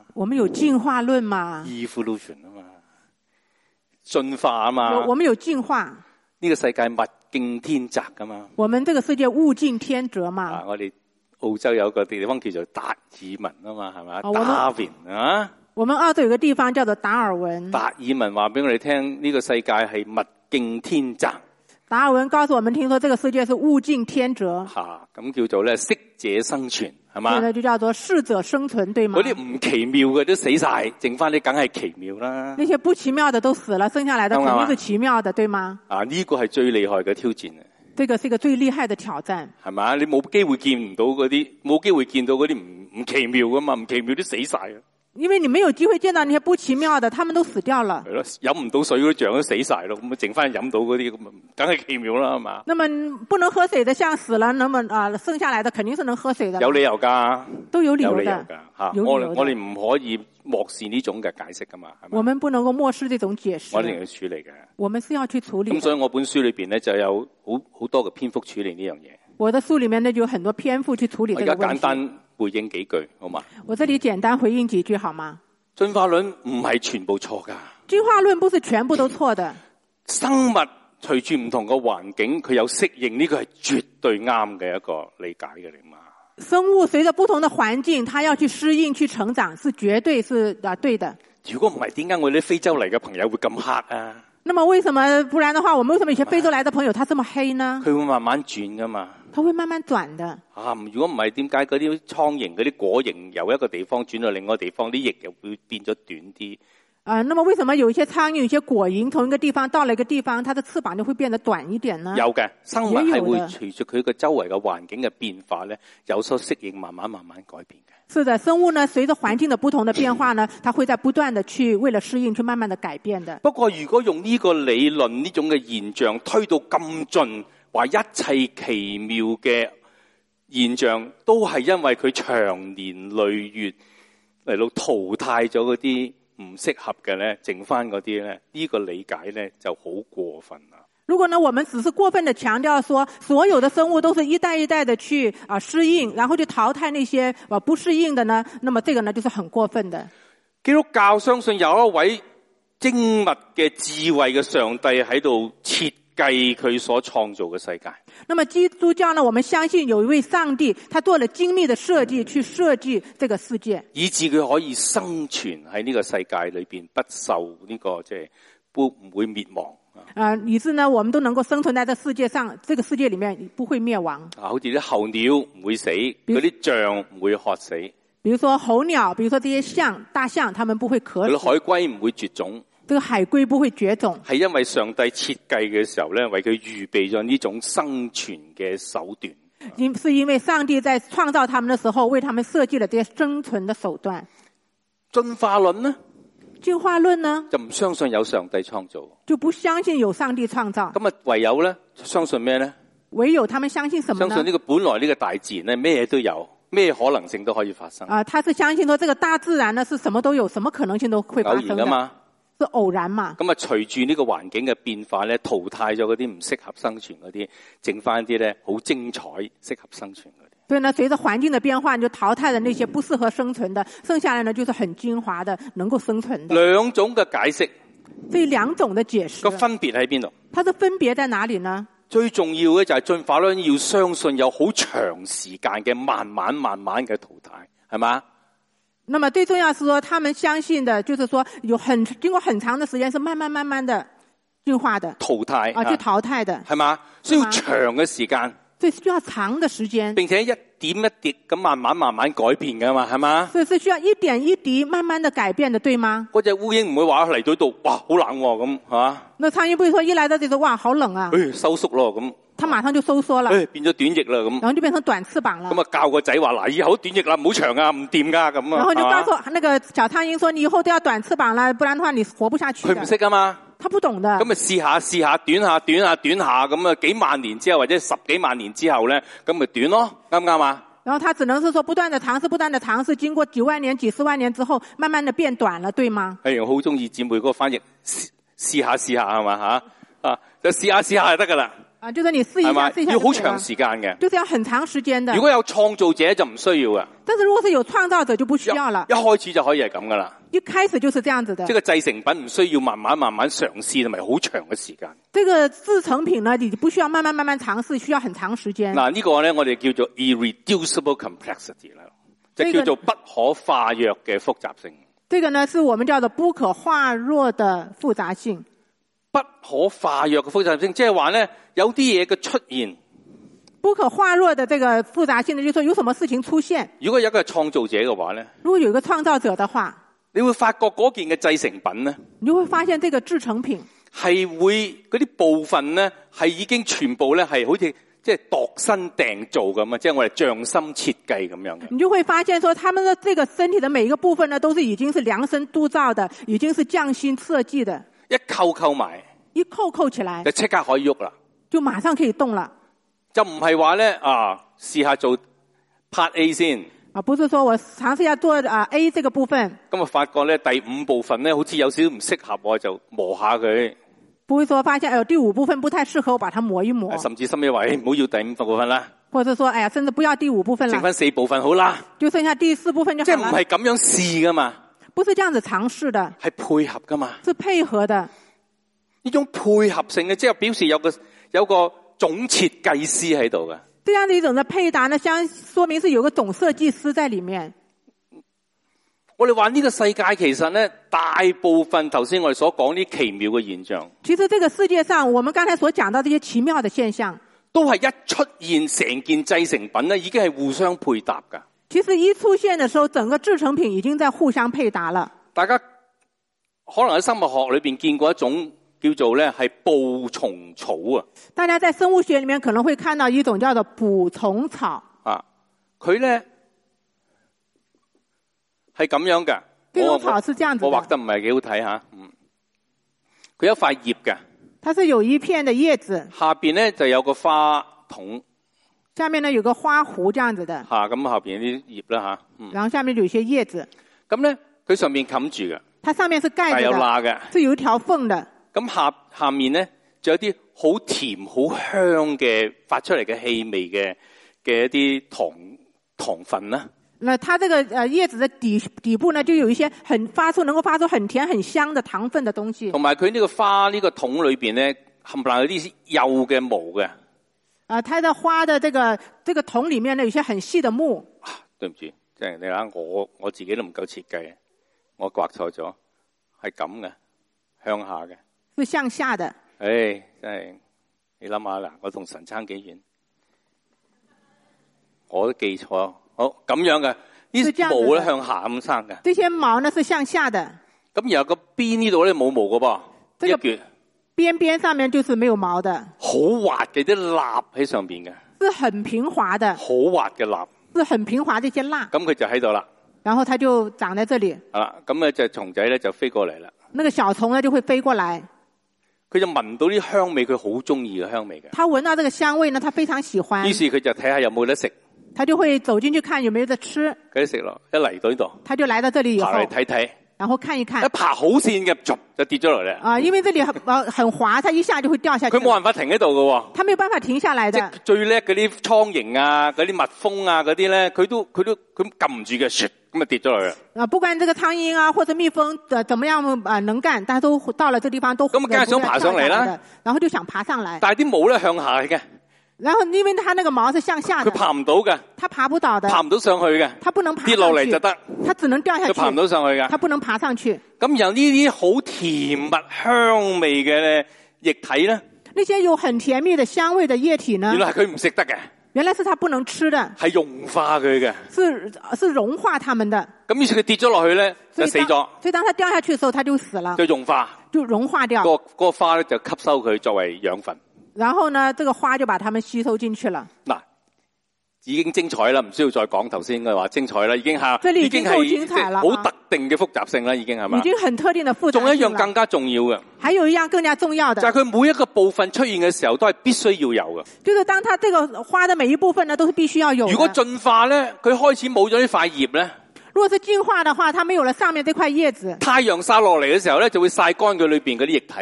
我們有進化論嘛 ？evolution 啊嘛，進化啊嘛。 我們有進化。 呢個世界物競天擇噶嘛。 我們這個世界物競天擇嘛。 啊，我哋澳洲有個地方叫做達爾文啊嘛，係嘛？達文啊。 我們澳洲有個地方叫做達爾文。 達爾文話俾我哋聽，呢個世界係物競天擇。 達爾文告訴我們，聽說這個世界是物競天擇。 吓、啊，咁叫做咧適者生存，係嘛？ 現在就叫做適者生存，對嗎？ 嗰啲唔奇妙嘅都死晒，剩翻啲梗係奇妙啦。 那些不奇妙的都死了，剩下來的肯定是奇妙的，對嗎？ 啊，呢、這個係最厲害嘅挑戰啊！ 這個是一個最厲害的挑戰，係嘛？你冇機會見唔到嗰啲，冇機會見到嗰啲唔唔奇妙噶嘛？唔奇妙都死晒啊！ 因為你沒有機會見到那些不奇妙的，他們都死掉了。 係咯，飲唔到水嗰啲象都死晒咯，咁啊剩翻飲到嗰啲，咁啊梗係奇妙啦，係嘛？ 那麼不能喝水的像死了，那麼啊剩下來的肯定是能喝水的。 有理由噶， 都有理由的。 有理由噶吓，我我哋唔可以漠視呢種嘅解釋噶嘛，係嘛？ 我們不能夠漠視這種解釋。 我哋要處理嘅。 我們是要去處理。 咁所以我本書裏邊咧就有好好多嘅篇幅處理呢樣嘢。 我的書裏面呢就有很多篇幅去處理這個問題。 我而家簡單回應幾句，好嘛？ 我這裏簡單回應幾句，好嗎？ 進化論唔係全部錯噶， 進化論不是全部都錯的。 生物隨住唔同嘅環境，佢有適應，呢個係絕對啱嘅一個理解嘅嚟嘛。 生物隨着不同的環境，它要去適應、去成長，是絕對是啊對的。 如果唔係，點解我哋非洲嚟嘅朋友會咁黑啊？ 那麼為什麼不然的話，我們為什麼有些非洲來的朋友他這麼黑呢？ 佢會慢慢轉噶嘛？ 他會慢慢轉的。 啊，如果唔係，點解嗰啲蒼蠅、嗰啲果蠅由一個地方轉到另外一個地方，啲翼又會變咗短啲？ 啊，那麼為什麼有一些蒼蠅、有一些果蠅從一個地方到了一個地方，它的翅膀就會變得短一點呢？ 有嘅，生物係會隨住佢個周圍嘅環境嘅變化咧，有所適應，慢慢慢慢改變嘅。 是的，生物呢，隨着環境的不同的變化呢，它會在不斷的去為了適應，去慢慢的改變的。 不過如果用呢個理論呢種嘅現象推到咁盡，話一切奇妙嘅現象都係因為佢長年累月嚟到淘汰咗嗰啲唔適合嘅咧，剩翻嗰啲咧，呢個理解咧就好過分啦。 如果呢，我們只是過分的強調說，所有的生物都是一代一代的去啊適應，然後去淘汰那些啊不適應的呢，那麼這個呢就是很過分的。 基督教相信有一位精密嘅智慧嘅上帝喺度設計佢所創造嘅世界。 那麼基督教呢，我們相信有一位上帝，他做了精密的設計去設計這個世界， 以致佢可以生存喺呢個世界裏邊，不受呢、這個即係不唔會滅亡。 啊，以致呢，我們都能夠生存在這世界上，這個世界裏面不會滅亡。 啊，好似啲候鳥唔會死，嗰啲象唔會渴死。 比如說候鳥，比如說這些象、大象，它們不會渴死。 嗰啲海龜唔會絕種。 這個海龜不會絕種， 係因為上帝設計嘅時候咧，為佢預備咗呢種生存嘅手段。 因是因為上帝在創造他們的時候，為他們設計了這些生存的手段。 進化論呢？ 進化論呢？ 就唔相信有上帝創造， 就不相信有上帝創造。 咁啊，唯有咧相信咩咧？ 唯有他們相信什麼呢？ 相信呢個本來呢個大自然咧，咩都有，咩可能性都可以發生。 啊，他是相信說這個大自然呢，是什麼都有，什麼可能性都會發生的。 偶然㗎嘛， 是偶然嘛。 咁啊，隨住呢個環境嘅變化咧，淘汰咗嗰啲唔適合生存嗰啲，剩翻啲咧好精彩、適合生存嗰啲。 所以呢，隨着環境的變化，你就淘汰了那些不適合生存的，剩下來呢就是很精華的，能夠生存的。 兩種嘅解釋， 這兩種的解釋， 個分別喺邊度？ 它的分別在哪裡呢？ 最重要嘅就係進化論要相信有好長時間嘅慢慢慢慢嘅淘汰，係嘛？ 那麼最重要是說，他們相信的，就是說有很經過很長的時間，是慢慢慢慢的進化的淘汰啊，去淘汰的， 係嘛？需要長嘅時間。 所以需要長的時間， 並且一點一滴咁慢慢慢慢改變噶嘛，係嘛？ 所以是需要一點一滴慢慢的改變的，對嗎？ 嗰隻烏蠅唔會話嚟到度，哇，好冷咁，係嘛？ 那蒼蠅不會說一來到這度，哇，好冷啊！ 誒，收縮咯咁， 它馬上就收縮了， 誒，變咗短翼啦咁， 然後就變成短翅膀了。 咁啊，教個仔話嗱，以後短翼啦，唔好長啊，唔掂噶咁啊。 然後就告訴那個小蒼蠅說，你以後都要短翅膀啦，不然的話你活不下去。 佢唔識噶嘛？ 他不懂的， 咁咪試下試下短下短下短下咁啊，幾萬年之後或者十幾萬年之後咧，咁咪短咯，啱唔啱啊？ 然後他只能是說不斷的嘗試，不斷的嘗試，經過幾萬年、幾十萬年之後，慢慢的變短了，對嗎？ 係，我好中意姊妹嗰個翻譯，試試下試下係嘛吓啊，就試下試下就得噶啦。 啊，就是你試一下，試一下要好長時間嘅， 就是要很長時間的。 如果有創造者就唔需要噶， 但是如果是有創造者就不需要了。 一開始就可以係咁噶啦， 一開始就是這樣子的。 即係個製成品唔需要慢慢慢慢嘗試，同埋好長嘅時間。 這個製成品呢，你不需要慢慢慢慢嘗試，需要很長時間。 嗱，呢個咧我哋叫做 irreducible complexity 啦，即係叫做不可化約嘅複雜性。 這個呢，是我們叫做不可化約的複雜性。 不可化約嘅複雜性，即係話咧，有啲嘢嘅出現， 不可化約的這個複雜性呢，就是說有什麼事情出現。 如果有一個創造者嘅話咧， 如果有一個創造者的話， 你會發覺嗰件嘅製成品咧， 你就會發現這個製成品係會嗰啲部分咧係已經全部咧係好似即係度身訂造咁啊，即係我哋匠心設計咁樣嘅。你就會發現說，他們的這個身體的每一個部分呢，都是已經是量身督造的，已經是匠心設計的。 一扣扣埋， 一扣扣起來， 就即刻可以喐啦， 就馬上可以動了。 就唔係話咧啊，試下做 part A 先啊，不是說我嘗試一下做啊 A 這個部分。 咁啊，發覺咧第五部分咧好似有少少唔適合，我就磨下佢。 不會說發現哎呦第五部分不太適合，我把它磨一磨。 甚至心裏話，誒唔好要第五部分啦。 或者說，哎呀，甚至不要第五部分啦， 剩翻四部分好啦， 就剩下第四部分就好了。 即係唔係咁樣試噶嘛？ 不是這樣子嘗試的， 係配合噶嘛？ 是配合的。 呢種配合性嘅，即係表示有個有個總設計師喺度嘅。 這樣的一種的配搭呢，相說明是有個總設計師在裏面。 我哋話呢個世界其實咧，大部分頭先我哋所講啲奇妙嘅現象， 其實這個世界上，我們剛才所講到這些奇妙的現象， 都係一出現成件製成品咧，已經係互相配搭噶。 其實一出現的時候，整個製成品已經在互相配搭了。 大家可能喺生物學裏邊見過一種叫做咧係捕蟲草啊。大家在生物學裏面可能會看到一種叫做捕蟲草啊， 佢咧係咁樣嘅。 這種草是這樣子的。 我畫得唔係幾好睇吓，嗯，佢有塊葉嘅， 它是有一片的葉子， 下邊咧就有個花筒。 下面呢有個花壺這樣子的， 吓咁下邊啲葉啦吓，嗯， 然後下面有一些葉子， 咁咧佢上面冚住嘅， 它上面是蓋住的， 有罅嘅， 是有一條縫的。 咁下下面咧就有啲好甜好香嘅發出嚟嘅氣味嘅嘅一啲糖糖分啦。 那它這個呃葉子的底底部呢，就有一些很發出能夠發出很甜很香的糖分的東西。同埋佢呢個花呢個桶裏邊咧冚唪唥有啲幼嘅毛嘅。 啊，它的花的這個這個桶裏面呢，有些很細的木。 啊，對唔住，即係你睇我我自己都唔夠設計，我畫錯咗，係咁嘅，向下嘅。 是向下的。 誒，真係你諗下啦，我同神差幾遠，我都記錯。好咁樣嘅，呢啲毛咧向下咁生嘅。 這些毛呢是向下的。咁然後個邊呢度咧冇毛嘅噃， 這個、一橛。邊邊上面就是沒有毛的， 好滑嘅啲蠟喺上邊嘅， 是很平滑的， 好滑嘅蠟， 是很平滑的這些蠟。 咁佢就喺度啦， 然後它就長在這裏。 係啦，咁咧隻蟲仔咧就飛過嚟啦。 那個小蟲呢就會飛過來， 佢就聞到啲香味，佢好中意嘅香味嘅。 他聞到這個香味呢，他非常喜歡。 於是佢就睇下有冇得食， 他就會走進去看有沒有得吃。 佢食咯，一嚟到呢度， 他就來到這裏以後， 爬嚟睇睇。 然後看一看， 一爬好線嘅，就就跌咗落嚟。 啊，因為這裏很呃很滑，它一下就會掉下去。 佢冇辦法停喺度嘅。它沒有辦法停下來的。 即最叻嗰啲蒼蠅啊，嗰啲蜜蜂啊，嗰啲咧，佢都佢都佢撳唔住嘅，唰咁啊跌咗落去。啊， 不管這個蒼蠅啊或者蜜蜂的怎麼樣啊能幹，但係都到了這地方都咁啊，梗係想爬上嚟啦。 然後就想爬上來。 但係啲毛咧向下嘅。 然後因為它那個毛是向下的， 佢爬唔到嘅， 它爬不到的， 爬唔到上去嘅， 它不能爬上去， 跌落嚟就得， 它只能掉下去， 佢爬唔到上去嘅， 它不能爬上去。 咁由呢啲好甜蜜香味嘅液體咧， 那些有很甜蜜的香味的液體呢？ 原來係佢唔食得嘅， 原來是它不能吃的， 係融化佢嘅， 是是融化它們的。 咁於是佢跌咗落去咧就死咗， 所以當它掉下去嘅時候，它就死了， 就融化， 就融化掉。 嗰個嗰個花咧就吸收佢作為養分。 然後呢，這個花就把它們吸收進去了。 嗱，已經精彩啦，唔需要再講頭先嘅話精彩啦，已經係已經夠精彩啦， 好特定嘅複雜性啦，已經係嘛？ 已經很特定的複雜性。 仲有一樣更加重要嘅， 還有一樣更加重要的， 就係佢每一個部分出現嘅時候都係必須要有嘅。 就是當它這個花的每一部分呢，都是必須要有的。 如果進化咧，佢開始冇咗呢塊葉咧， 如果是進化的話，它沒有了上面這塊葉子， 太陽曬落嚟嘅時候咧，就會曬乾佢裏邊嗰啲液體啊。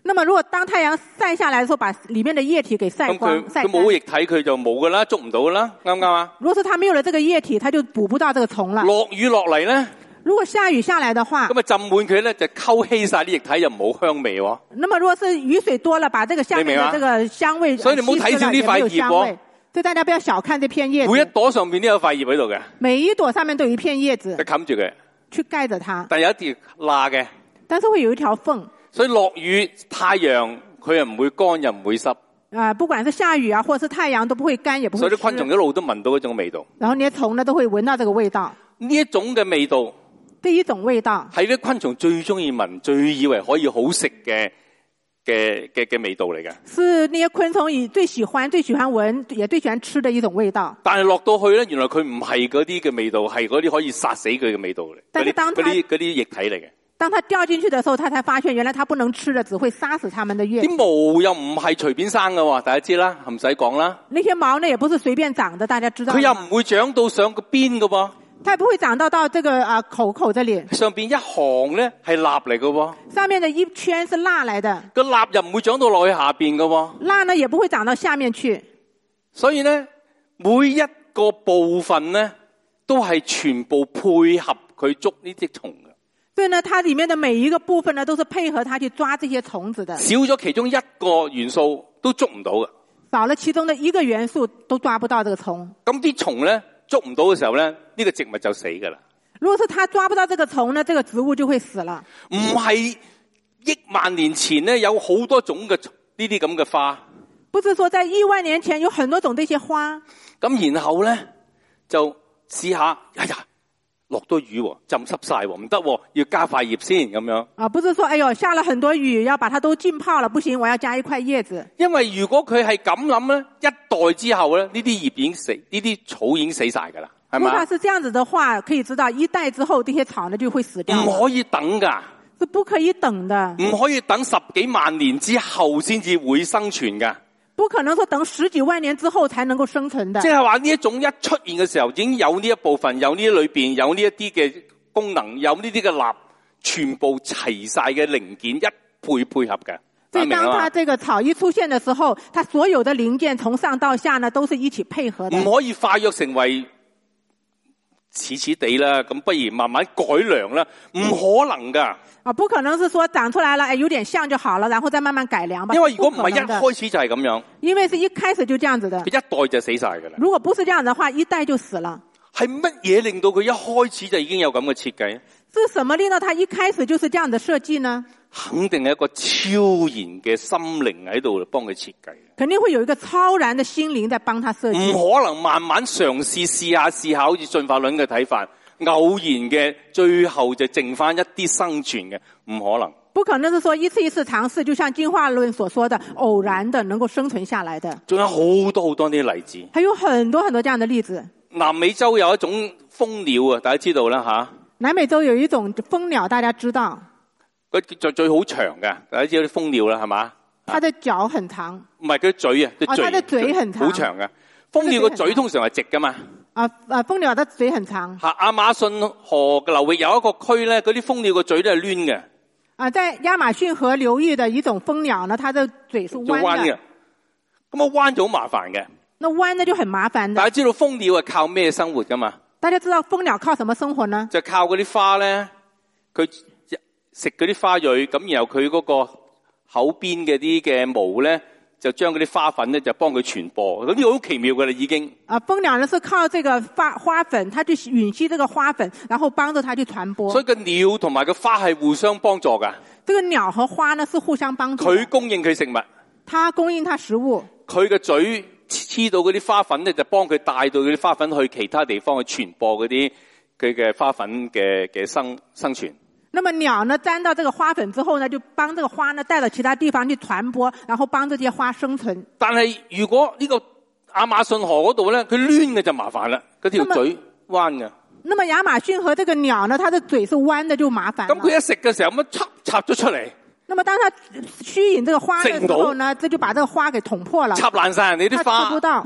那麼如果當太陽曬下來的時候，把裏面的液體給曬光， 咁佢佢冇液體，佢就冇噶啦，捉唔到噶啦，啱唔啱啊？ 如果是他沒有了這個液體，他就捕不到這個蟲了。 落雨落嚟咧， 如果下雨下來的話， 咁啊浸滿佢咧就溝稀晒啲液體，又冇香味喎。 那麼如果是雨水多了，把這個下面的這個香味， 所以你唔好睇少呢塊葉喎。 所以大家不要小看這片葉子。 每一朵上面都有塊葉喺度嘅。 每一朵上面都有一片葉子。 就冚住佢。 去蓋着它。 但有一條罅嘅。 但是會有一條縫。所以落雨太陽佢又唔會乾又唔會濕。 啊、呃，不管是下雨啊，或者是太陽，都不會乾也不會濕。 所以啲昆蟲一路都聞到嗰種味道。 然後那些蟲呢都會聞到這個味道。 呢一種嘅味道。 第一種味道。係啲昆蟲最中意聞、最以為可以好食嘅。嘅嘅嘅味道嚟嘅， 是那些昆蟲以最喜歡、最喜歡聞，也最喜歡吃的一種味道。 但係落到去咧，原來佢唔係嗰啲嘅味道，係嗰啲可以殺死佢嘅味道嚟。 但是當它嗰啲嗰啲液體嚟嘅。 當它掉進去的時候，他才發現原來它不能吃的，只會殺死它們的液體。 啲毛又唔係隨便生嘅，大家知啦，唔使講啦。 那些毛呢，也不是隨便長的，大家知道。 佢又唔會長到上個邊嘅噃。 它也不會長到到這個啊口口這裏。 上邊一行咧係蠟嚟嘅喎。 上面的一圈是蠟來的。個蠟又唔會長到落去下邊嘅喎。 蠟呢也不會長到下面去。 所以咧，每一個部分咧都係全部配合佢捉呢啲蟲嘅。 所以呢，它裏面的每一個部分呢，都是配合它去抓這些蟲子的。 少咗其中一個元素都捉唔到嘅。 少了其中的一個元素都抓不到這個蟲。 咁啲蟲咧？捉唔到嘅時候咧，呢、這個植物就死噶啦。 如果是他抓不到這個蟲呢，這個植物就會死了。 唔係億萬年前咧有好多種嘅呢啲咁嘅花。 不是說在億萬年前有很多種這些花。 咁然後咧就試下，哎呀落多雨浸濕晒，唔得，要加塊葉先咁樣。啊， 不是說哎呦下了很多雨要把它都浸泡了，不行，我要加一塊葉子。 因為如果佢係咁諗咧，一代之後咧，呢啲葉已經死，呢啲草已經死晒噶啦，係嘛？ 如果是這樣子的話，可以知道一代之後，這些草呢就會死掉。 唔可以等噶， 是不可以等的。 唔可以等十幾萬年之後先至會生存噶。 不可能說等十幾萬年之後才能夠生存的。 即係話呢一種一出現嘅時候，已經有呢一部分，有呢裏邊有呢一啲嘅功能，有呢啲嘅蠟，全部齊晒嘅零件一配配合嘅。 所以當它這個草一出現的時候，它所有的零件從上到下呢，都是一起配合的。 唔可以化約成為似似地啦，咁不如慢慢改良啦，唔可能噶。 啊，不可能是說長出來了，哎，有點像就好了，然後再慢慢改良吧。 因為如果唔係一開始就係咁樣， 因為是一開始就這樣子的， 佢一代就死晒噶啦。 如果不是這樣的話，一代就死了。 係乜嘢令到佢一開始就已經有咁嘅設計？ 是什麼令到他一開始就是這樣的設計呢？ 肯定係一個超然嘅心靈喺度幫佢設計。 肯定會有一個超然的心靈在幫他設計。 唔可能慢慢嘗試試下試下，好似進化論嘅睇法。偶然嘅，最後就剩翻一啲生存嘅，唔可能。 不可能是說一次一次嘗試，就像進化論所說的，偶然的能夠生存下來的。 仲有好多好多啲例子。 還有很多很多這樣的例子。 南美洲有一種蜂鳥啊，大家知道啦吓。 南美洲有一種蜂鳥，大家知道。 佢就最好長嘅，大家知道啲蜂鳥啦，係嘛？ 它的腳很長。唔係佢嘴啊， 哦，它的嘴很長。 好長嘅。蜂鳥個嘴通常係直噶嘛。 啊啊！蜂鳥的嘴很長。吓， 亞馬遜河流域有一個區咧，嗰啲蜂鳥個嘴都係攣嘅。 啊，在亞馬遜河流域的一種蜂鳥呢，它的嘴是彎嘅。 咁啊彎就好麻煩嘅。 那彎呢就很麻煩的。 大家知道蜂鳥係靠咩生活噶嘛？ 大家知道蜂鳥靠什麼生活呢？ 就靠嗰啲花咧，佢食嗰啲花蕊，咁然後佢嗰個口邊嘅啲嘅毛咧。就將嗰啲花粉咧，就幫佢傳播，咁呢個好奇妙噶啦，已經。啊， 蜂鳥呢是靠這個花花粉，它去吮吸這個花粉，然後幫助它去傳播。 所以個鳥同埋個花係互相幫助噶。 這個鳥和花呢是互相幫助。 佢供應佢食物， 它供應它食物。 佢嘅嘴黐到嗰啲花粉咧，就幫佢帶到嗰啲花粉去其他地方去傳播嗰啲佢嘅花粉嘅嘅生生存。 那麼鳥呢，沾到這個花粉之後呢，就幫這個花呢帶到其他地方去傳播，然後幫這些花生存。 但係如果呢個亞馬遜河嗰度咧，佢攣嘅就麻煩啦，嗰條嘴彎嘅。 那麼亞馬遜河這個鳥呢，它的嘴是彎的就麻煩。 咁佢一食嘅時候，咁插插咗出嚟。 那麼當它吸引這個花的時候呢，這就把這個花給捅破了。 插爛晒人哋啲花。 它吃不到。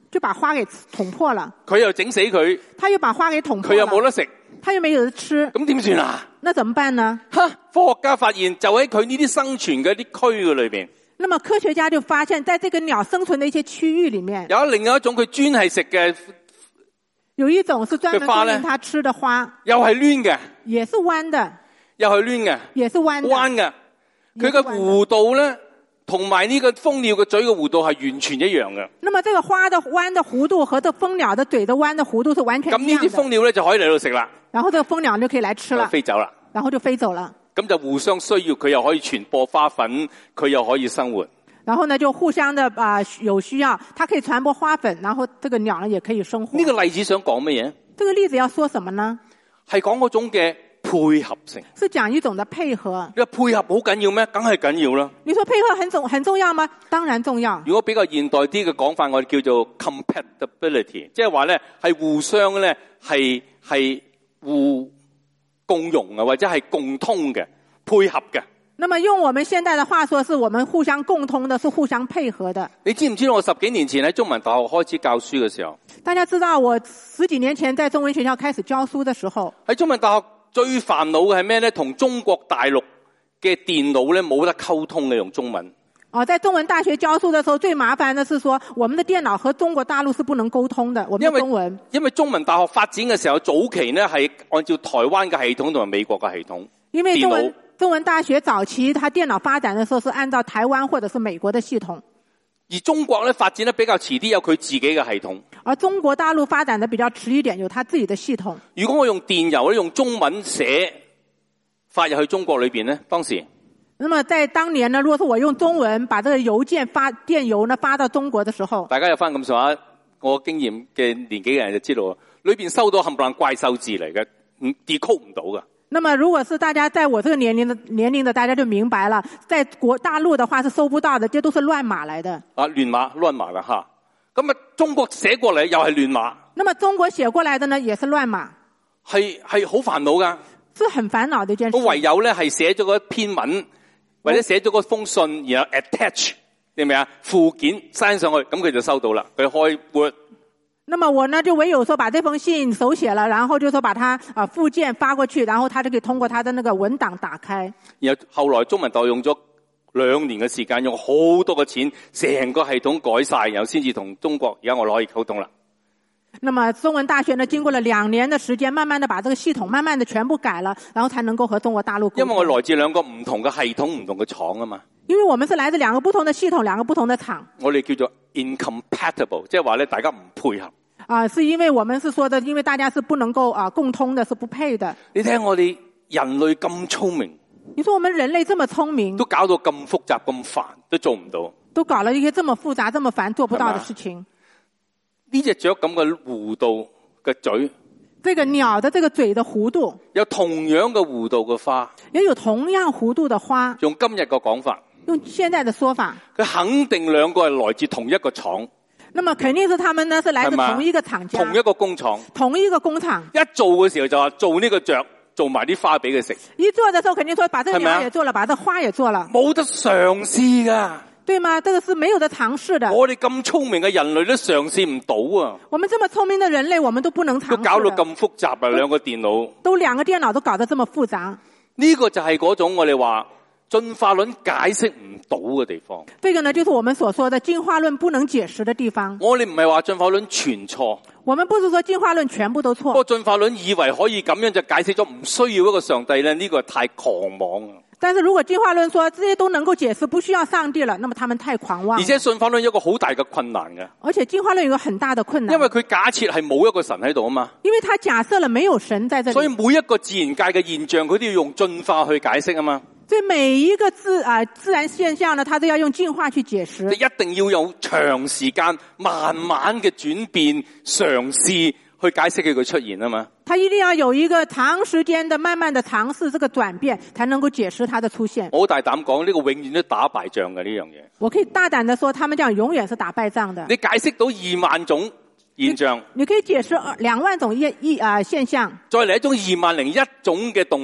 就把花給捅破了。 佢又整死佢， 他又把花給捅破佢了。 又冇得食， 他又沒有得吃。 咁點算啊？ 那怎麼辦呢？ 哈！科學家發現就喺佢呢啲生存嘅啲區嘅裏邊。 那麼科學家就發現，在這個鳥生存的一些區域裏面， 有另外一種佢專係食嘅， 有一種是專門供應它吃的花， 又係攣嘅， 也是彎的， 又係攣嘅， 也是彎的， 彎嘅。佢嘅弧度咧，同埋呢個蜂鳥嘅嘴嘅弧度係完全一樣嘅。 那麼這個花的彎的弧度和這蜂鳥的嘴的彎的弧度是完全一樣的。 咁呢啲蜂鳥咧就可以嚟到食啦。 然後這個蜂鳥就可以來吃了， 飛走啦。 然後就飛走了。 咁就互相需要，佢又可以傳播花粉，佢又可以生活。 然後呢，就互相的啊、呃、有需要，它可以傳播花粉，然後這個鳥呢也可以生活。 呢個例子想講乜嘢？ 這個例子要說什麼呢？ 係講嗰種嘅配合性。 是講一種的配合。 你話配合好緊要咩？梗係緊要啦。 你說配合很重很重要嗎？當然重要。 如果比較現代啲嘅講法，我哋叫做 compatibility， 即係話咧係互相咧係係互共融啊，或者係共通嘅配合嘅。 那麼用我們現代的話說，是我們互相共通的，是互相配合的。 你知唔知道我十幾年前喺中文大學開始教書嘅時候， 大家知道我十幾年前在中文學校開始教書的時候， 喺中文大學最煩惱嘅係咩咧？同中國大陸嘅電腦咧冇得溝通嘅，用中文。 哦，在中文大學教書的時候，最麻煩的是說，我們的電腦和中國大陸是不能溝通的。我們的中文， 因為因為中文大學發展嘅時候，早期呢係按照台灣嘅系統同埋美國嘅系統。 因為中文中文大學早期，它電腦發展的時候是按照台灣或者是美國的系統。 而中國咧發展得比較遲啲，有佢自己嘅系統。 而中國大陸發展得比較遲一點，有它自己的系統。 如果我用電郵咧，用中文寫發入去中國裏邊咧，當時。 那麼在當年呢，如果是我用中文把這個郵件發電郵呢發到中國的時候， 大家有翻咁上下我經驗嘅年紀嘅人就知道，裏邊收到冚唪唥怪獸字嚟嘅，唔 decode 唔到㗎。 那麼如果是大家在我這個年齡的年齡的，大家就明白了，在國大陸的話是收不到的，這都是亂碼來的。 啊，亂碼亂碼嘅吓，咁啊中國寫過嚟又係亂碼。 那麼中國寫過來的呢，也是亂碼， 係係好煩惱㗎， 是很煩惱的一件事。 我唯有咧係寫咗嗰一篇文。或者寫咗嗰封信，然後 attach， 明唔明啊？附件刪上去，咁佢就收到啦。佢開 Word。 那麼我呢就唯有說把這封信手寫了，然後就說把它啊、呃、附件發過去，然後他就可以通過他的那個文檔打開。 然後後來中文大學用咗兩年嘅時間，用好多嘅錢，成個系統改晒，然後先至同中國而家我哋可以溝通啦。 那麼中文大學呢，經過了兩年的時間，慢慢的把這個系統慢慢的全部改了，然後才能夠和中國大陸溝通。 因為我來自兩個唔同嘅系統、唔同嘅廠啊嘛。 因為我們是來自兩個不同的系統、兩個不同的廠。 我哋叫做 incompatible， 即係話咧，大家唔配合。 啊，是因為我們是說的，因為大家是不能夠啊共通的，是不配的。 你睇我哋人類咁聰明， 你說我們人類這麼聰明， 都搞到咁複雜、咁煩，都做唔到。 都搞了一些這麼複雜、這麼煩做不到的事情。 呢隻雀咁嘅弧度嘅嘴， 這個鳥的這個嘴的弧度， 有同樣嘅弧度嘅花， 也有同樣弧度的花。 用今日嘅講法， 用現在的說法， 佢肯定兩個係來自同一個廠。 那麼肯定是他們呢是來自同一個廠家， 同一個工廠， 同一個工廠。 一做嘅時候就話做呢個雀，做埋啲花俾佢食。 一做的時候肯定說把這個鳥也做了，把這花也做了。 冇得嘗試噶。 對嗎？這個是沒有得嘗試的。 我哋咁聰明嘅人類都嘗試唔到啊！ 我們這麼聰明的人類，我們都不能嘗試。 都搞到咁複雜啊！兩個電腦都兩個電腦都搞得這麼複雜。 呢個就係嗰種我哋話進化論解釋唔到嘅地方。 這個呢，就是我們所說的進化論不能解釋的地方。 我哋唔係話進化論全錯。 我們不是說進化論全部都錯。 不過進化論以為可以咁樣就解釋咗唔需要一個上帝咧，呢個太狂妄啊！ 但是如果進化論說這些都能夠解釋，不需要上帝了，那麼他們太狂妄了。 而且進化論有一個好大嘅困難嘅。 而且進化論有個很大的困難。 因為佢假設係冇一個神喺度啊嘛。 因為他假設了沒有神在這裡。 所以每一個自然界嘅現象，佢都要用進化去解釋啊嘛。 所以每一個自啊、呃、自然現象呢，它都要用進化去解釋。 一定要有長時間、慢慢嘅轉變、嘗試去解釋佢嘅出現啊嘛。 他一定要有一個長時間的、慢慢的嘗試這個轉變，才能夠解釋它的出現。 我好大膽講，呢個永遠都打敗仗嘅呢樣嘢。 我可以大膽的說，他們這樣永遠是打敗仗的。 你解釋到二萬種現象， 你，你可以解釋兩萬種一一啊現象。 再嚟一種二萬零一種嘅動物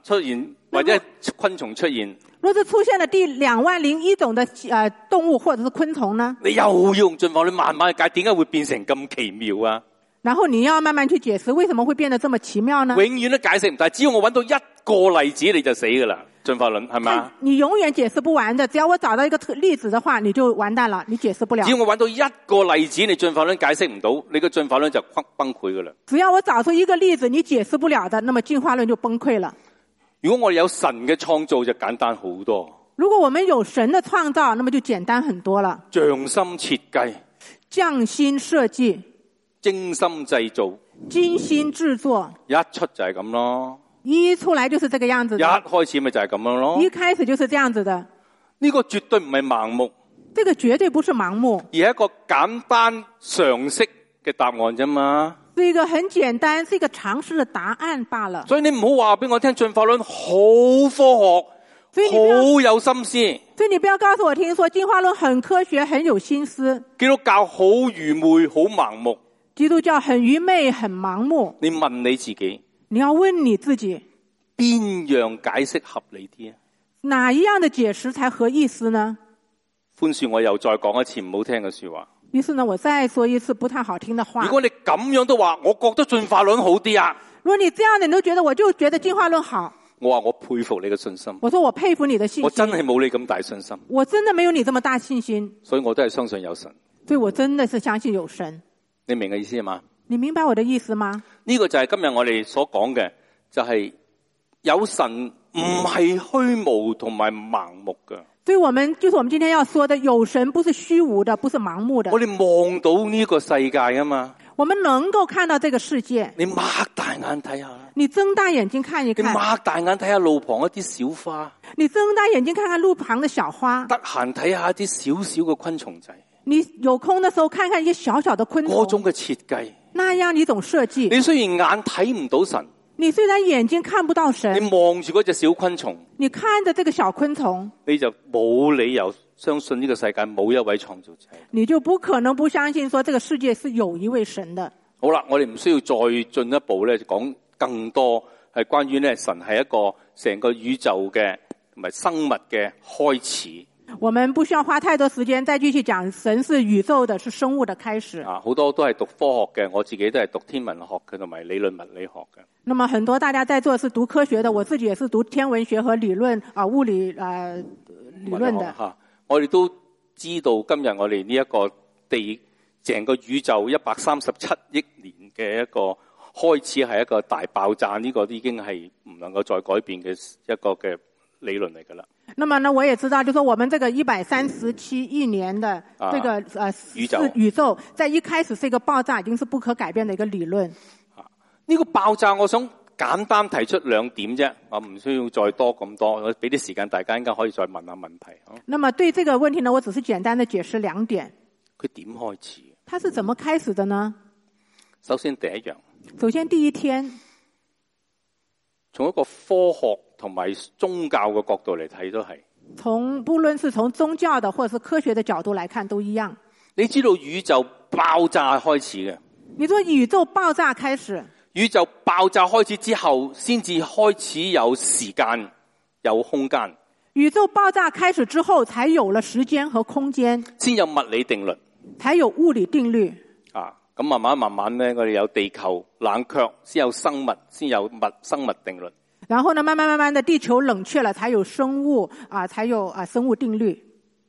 出現或者昆蟲出現， 若是出現了第兩萬零一種的呃動物或者是昆蟲呢？ 你又要用進化論慢慢去解，點解會變成咁奇妙啊？ 然後你要慢慢去解釋，為什麼會變得這麼奇妙呢？ 永遠都解釋唔大，只要我揾到一個例子你就死噶啦，進化論係咪？ 你永遠解釋不完的，只要我找到一個例子的話，你就完蛋了，你解釋不了。 只要我揾到一個例子，你進化論解釋唔到，你個進化論就崩潰噶啦。 只要我找出一個例子，你解釋不了的，那麼進化論就崩潰了。 如果我哋有神嘅創造就簡單好多。 如果我們有神的創造，那麼就簡單很多了。 匠心設計， 匠心設計， 精心製造， 精心製作， 一出就係咁咯。 一出來就是這個樣子的。 一開始咪就係咁樣咯。 一開始就是這樣子的。 呢個絕對唔係盲目， 這個絕對不是盲目， 而係一個簡單常識嘅答案啫嘛。 是一個很簡單，是一個常識的答案罷了。 所以你唔好話俾我聽，進化論好科學，好有心思。 所以你不要告訴我聽說進化論很科學，很有心思。 基督教好愚昧，好盲目。 基督教很愚昧，很盲目。 你問你自己， 你要問你自己， 邊樣解釋合理啲啊？ 哪一樣的解釋才合意思呢？ 寬恕我又再講一次唔好聽嘅說話。 於是呢，我再說一次不太好聽的話。 如果你咁樣都話，我覺得進化論好啲啊。 如果你這樣的你都覺得，我就覺得進化論好。 我話我佩服你嘅信心。 我說我佩服你的信心。 我真係冇你咁大信心。 我真的沒有你這麼大信心。 所以我都係相信有神。 所以我真的是相信有神。 你明嘅意思嗎？ 你明白我的意思嗎？ 呢個就係今日我哋所講嘅，就係有神唔係虛無同埋盲目嘅。 所以我們就是我們今天要說的，有神不是虛無的，不是盲目的。 我哋望到呢個世界啊嘛， 我們能夠看到這個世界。 你擘大眼睇下， 你睜大眼睛看一看。 你擘大眼睇下路旁一啲小花， 你睜大眼睛看看路旁的小花。 得閒睇下一啲小小嘅昆蟲仔。 你有空的時候看看一些小小的昆蟲。 嗰種嘅設計， 那樣一種設計。 你雖然眼睇唔到神。 你雖然眼睛看不到神， 你望住嗰隻小昆蟲， 你看着這個小昆蟲， 你就冇理由相信呢個世界冇一位創造者。 你就不可能不相信說這個世界是有一位神的。 好啦，我哋唔需要再進一步咧講更多係關於咧神係一個成個宇宙嘅同埋生物嘅開始。 我們不需要花太多時間再繼續講神是宇宙的，是生物的開始。 啊，好多都係讀科學嘅，我自己都係讀天文學嘅同埋理論物理學嘅。 那麼很多大家在座是讀科學的，我自己也是讀天文學和理論啊，物理啊理論的。 吓，我哋都知道今日我哋呢一個地整個宇宙一百三十七億年嘅一個開始係一個大爆炸，呢個已經係唔能夠再改變嘅一個嘅理論嚟噶啦。 那麼呢，我也知道，就是說我們這個一百三十七億年的這個、啊、呃宇宙， 宇宙在一開始是一個爆炸，已經是不可改變的一個理論。 啊，呢個爆炸，我想簡單提出兩點啫，我唔需要再多咁多，我俾啲時間大家應該可以再問下問題。 那麼對這個問題呢，我只是簡單的解釋兩點。 佢點開始？ 它是怎麼開始的呢？ 首先第一樣， 首先第一天， 從一個科學同埋宗教嘅角度嚟睇都係。 從不論是從宗教的或者是科學的角度來看都一樣。 你知道宇宙爆炸開始嘅？ 你說宇宙爆炸開始？ 宇宙爆炸開始之後，先至開始有時間、有空間。 宇宙爆炸開始之後，才有了時間和空間， 先有物理定律， 才有物理定律。 啊，咁慢慢慢慢咧，我哋有地球冷卻，先有生物，先有物生物定律。 然後呢，慢慢慢慢的地球冷卻了，才有生物啊，才有啊生物定律。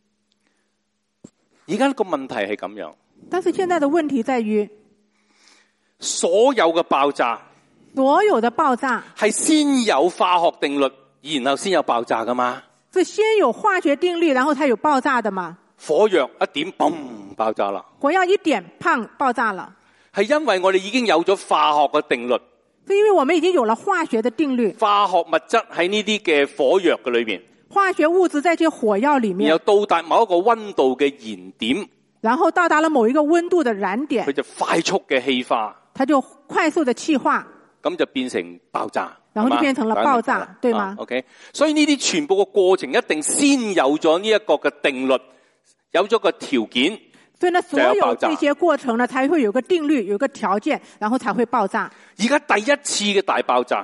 而家個問題係咁樣， 但是現在的問題在於， 所有嘅爆炸， 所有的爆炸係先有化學定律，然後先有爆炸噶嘛？ 是先有化學定律，然後才有爆炸的嘛？ 火藥一點，嘣，爆炸啦！ 火藥一點，砰，爆炸了。 係因為我哋已經有咗化學嘅定律。 是因為我們已經有了化學的定律。 化學物質喺呢啲嘅火藥嘅裏邊。 化學物質在這些火藥裏面。 然後到達某一個溫度嘅燃點。 然後到達了某一個溫度的燃點。 佢就快速嘅氣化。 它就快速的氣化。 咁就變成爆炸。 然後就變成了爆炸，對嗎？ 啊，OK，所以呢啲全部嘅過程一定先有咗呢一個嘅定律，有咗個條件。 所以呢，所有這些過程呢，才會有個定律，有個條件，然後才會爆炸。 而家第一次嘅大爆炸，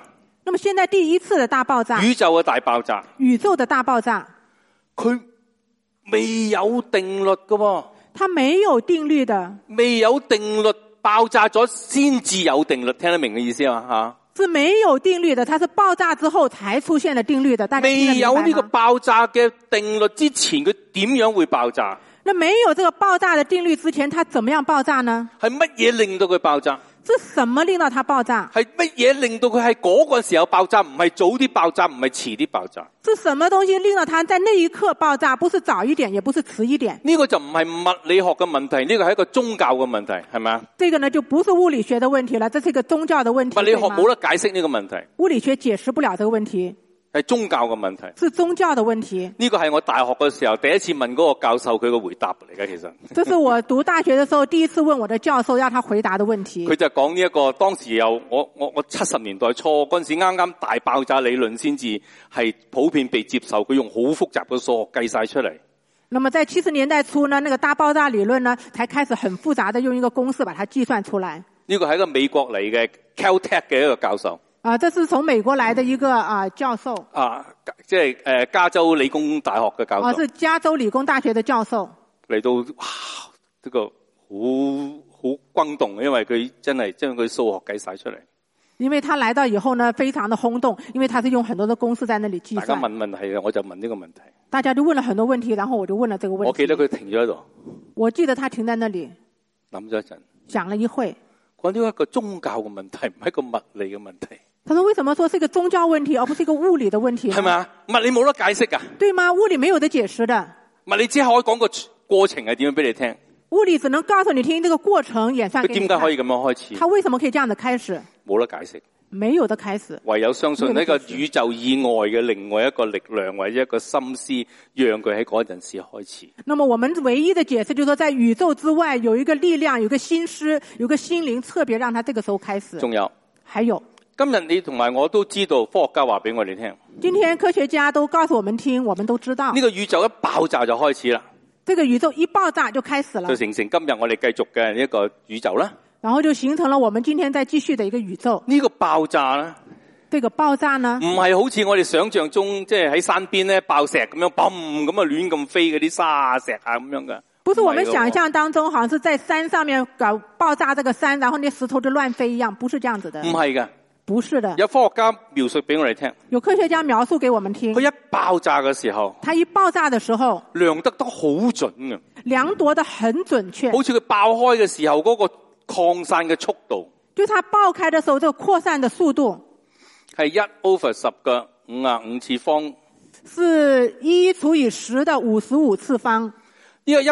那麼現在第一次的大爆炸， 宇宙嘅大爆炸， 宇宙的大爆炸， 佢未有定律㗎喎， 它沒有定律的， 未有定律爆炸咗先至有定律，聽得明嘅意思嘛吓？ 是沒有定律的，它是爆炸之後才出現了定律的。大家聽得明白嗎？ 未有呢個爆炸嘅定律之前，佢點樣會爆炸？ 那沒有這個爆炸的定律之前，它怎麼樣爆炸呢？ 係乜嘢令到佢爆炸？ 是什麼令到它爆炸？ 係乜嘢令到佢喺嗰個時候爆炸？唔係早啲爆炸，唔係遲啲爆炸。 是什麼東西令到它在那一刻爆炸？不是早一點，也不是遲一點。 呢個就唔係物理學嘅問題，呢個係一個宗教嘅問題，係咪啊？ 這個呢就不是物理學的問題了，這是一個宗教的問題。 物理學冇得解釋呢個問題， 物理學解釋不了這個問題。 係宗教嘅問題， 是宗教的問題。 呢個係我大學嘅時候第一次問嗰個教授佢嘅回答嚟嘅，其實。 這是我讀大學的時候第一次問我的教授要他回答的問題。 佢就講呢一個當時有我我我七十年代初嗰陣時啱啱大爆炸理論先至係普遍被接受，佢用好複雜嘅數學計晒出嚟。 那麼在七十年代初呢，那個大爆炸理論呢，才開始很複雜的用一個公式把它計算出來。 呢個係一個美國嚟嘅 Caltech 嘅一個教授。 啊，這是從美國來的一個啊教授。啊， 即係誒加州理工大學嘅教授。啊， 是加州理工大學的教授。嚟到哇，呢個好好轟動，因為佢真係將佢數學計晒出嚟。 因為他來到以後呢，非常的轟動，因為他是用很多的公式在那裡計算。 大家問問題，我就問呢個問題。 大家就問了很多問題，然後我就問了這個問題。 我記得佢停咗喺度。 我記得他停在那裡。 諗咗一陣。 想了一會。 講呢一個宗教嘅問題，唔係一個物理嘅問題。 他說：為什麼說是一個宗教問題，而不是一個物理的問題呢？ 係咪啊？物理冇得解釋㗎。 對嗎？物理沒有得解釋的。 物理只可以講個過程係點樣俾你聽。 物理只能告訴你聽這個過程演算給你看。 佢點解可以咁樣開始？ 他為什麼可以這樣子開始？ 冇得解釋。 沒有得開始。 唯有相信呢個宇宙以外嘅另外一個力量或者一個心思，讓佢喺嗰陣時開始。 那麼我們唯一的解釋就是說，在宇宙之外有一個力量，有一個心思，有一個心靈，特別讓他這個時候開始。 仲有， 還有。 今日你同埋我都知道，科學家話俾我哋聽。 今天科學家都告訴我們聽，我們都知道。 呢個宇宙一爆炸就開始啦。 這個宇宙一爆炸就開始了。 就形成今日我哋繼續嘅一個宇宙啦。 然後就形成了我們今天再繼續的一個宇宙。 呢個爆炸咧， 這個爆炸呢， 唔係好似我哋想象中，即係喺山邊咧爆石咁樣，砰咁啊亂咁飛嗰啲沙石啊咁樣嘅。 不是我們想象當中，好像是在山上面搞爆炸這個山，然後那石頭就亂飛一樣，不是這樣子的。 唔係嘅。 不是的， 有科學家描述俾我哋聽。有科學家描述給我們聽。 佢一爆炸嘅時候， 它一爆炸的時候， 量得都好準嘅， 量度得很準確。 好似佢爆開嘅時候嗰個擴散嘅速度， 就它爆開的時候，這個擴散的速度係一 over 十嘅五啊五次方， 是一除以十的五十五次方。 呢個一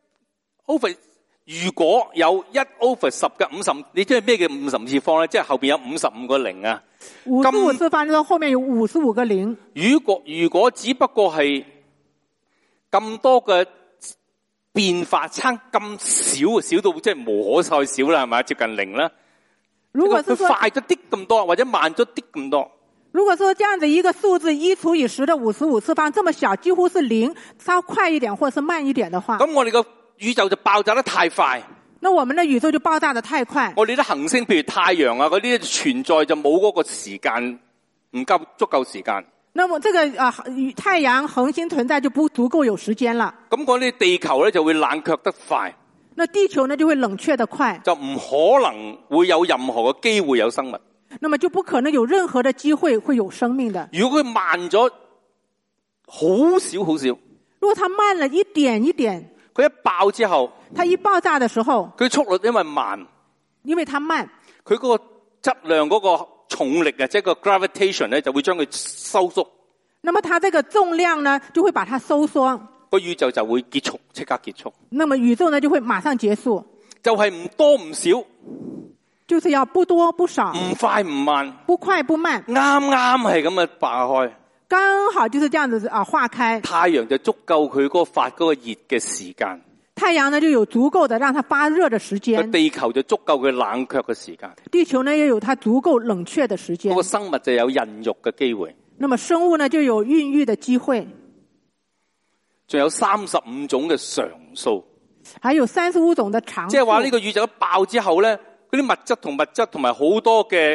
over。如果有一 over 十嘅五十，你知係咩叫五十五次方咧？即係後邊有五十五個零啊。 五十五次方就是後面有五十五個零。 如果如果只不過係咁多嘅變化差咁少，少到即係無可再少啦，係咪？接近零啦。如果佢快咗啲咁多，或者慢咗啲咁多。 如果說這樣子一個數字一除以十的五十五次方這麼小，幾乎是零，稍快一點或者是慢一點的話， 咁我哋個宇宙就爆炸得太快， 那我們的宇宙就爆炸得太快。 我哋啲行星，譬如太陽啊，嗰啲存在就冇嗰個時間，唔夠足夠時間。 那麼這個啊，太陽恒星存在就不足夠有時間了。 咁嗰啲地球咧就會冷卻得快。 那地球呢就會冷卻得快， 就唔可能會有任何嘅機會有生物。 那麼就不可能有任何的機會會有生命的。 如果佢慢咗好少好少， 如果它慢了一點一點。 佢一爆之後， 它一爆炸的時候， 佢速率因為慢， 因為它慢， 佢嗰個質量嗰個重力啊，即係個 gravitation 咧，就會將佢收縮。 那麼它這個重量呢，就會把它收縮， 個宇宙就會結束，即刻結束。 那麼宇宙呢就會馬上結束， 就係唔多唔少， 就是要不多不少， 唔快唔慢， 不快不慢， 啱啱係咁嘅爆開。 剛好就是這樣子啊，化開。 太陽就足夠佢嗰個發嗰個熱嘅時間。 太陽呢就有足夠的讓它發熱的時間。 地球就足夠佢冷卻嘅時間。 地球呢也有它足夠冷卻的時間。 嗰個生物就有孕育嘅機會。 那麼生物呢就有孕育的機會。 仲有三十五種嘅常數。 還有三十五種的常數。 即係話呢個宇宙一爆之後咧，嗰啲物質同物質同埋好多嘅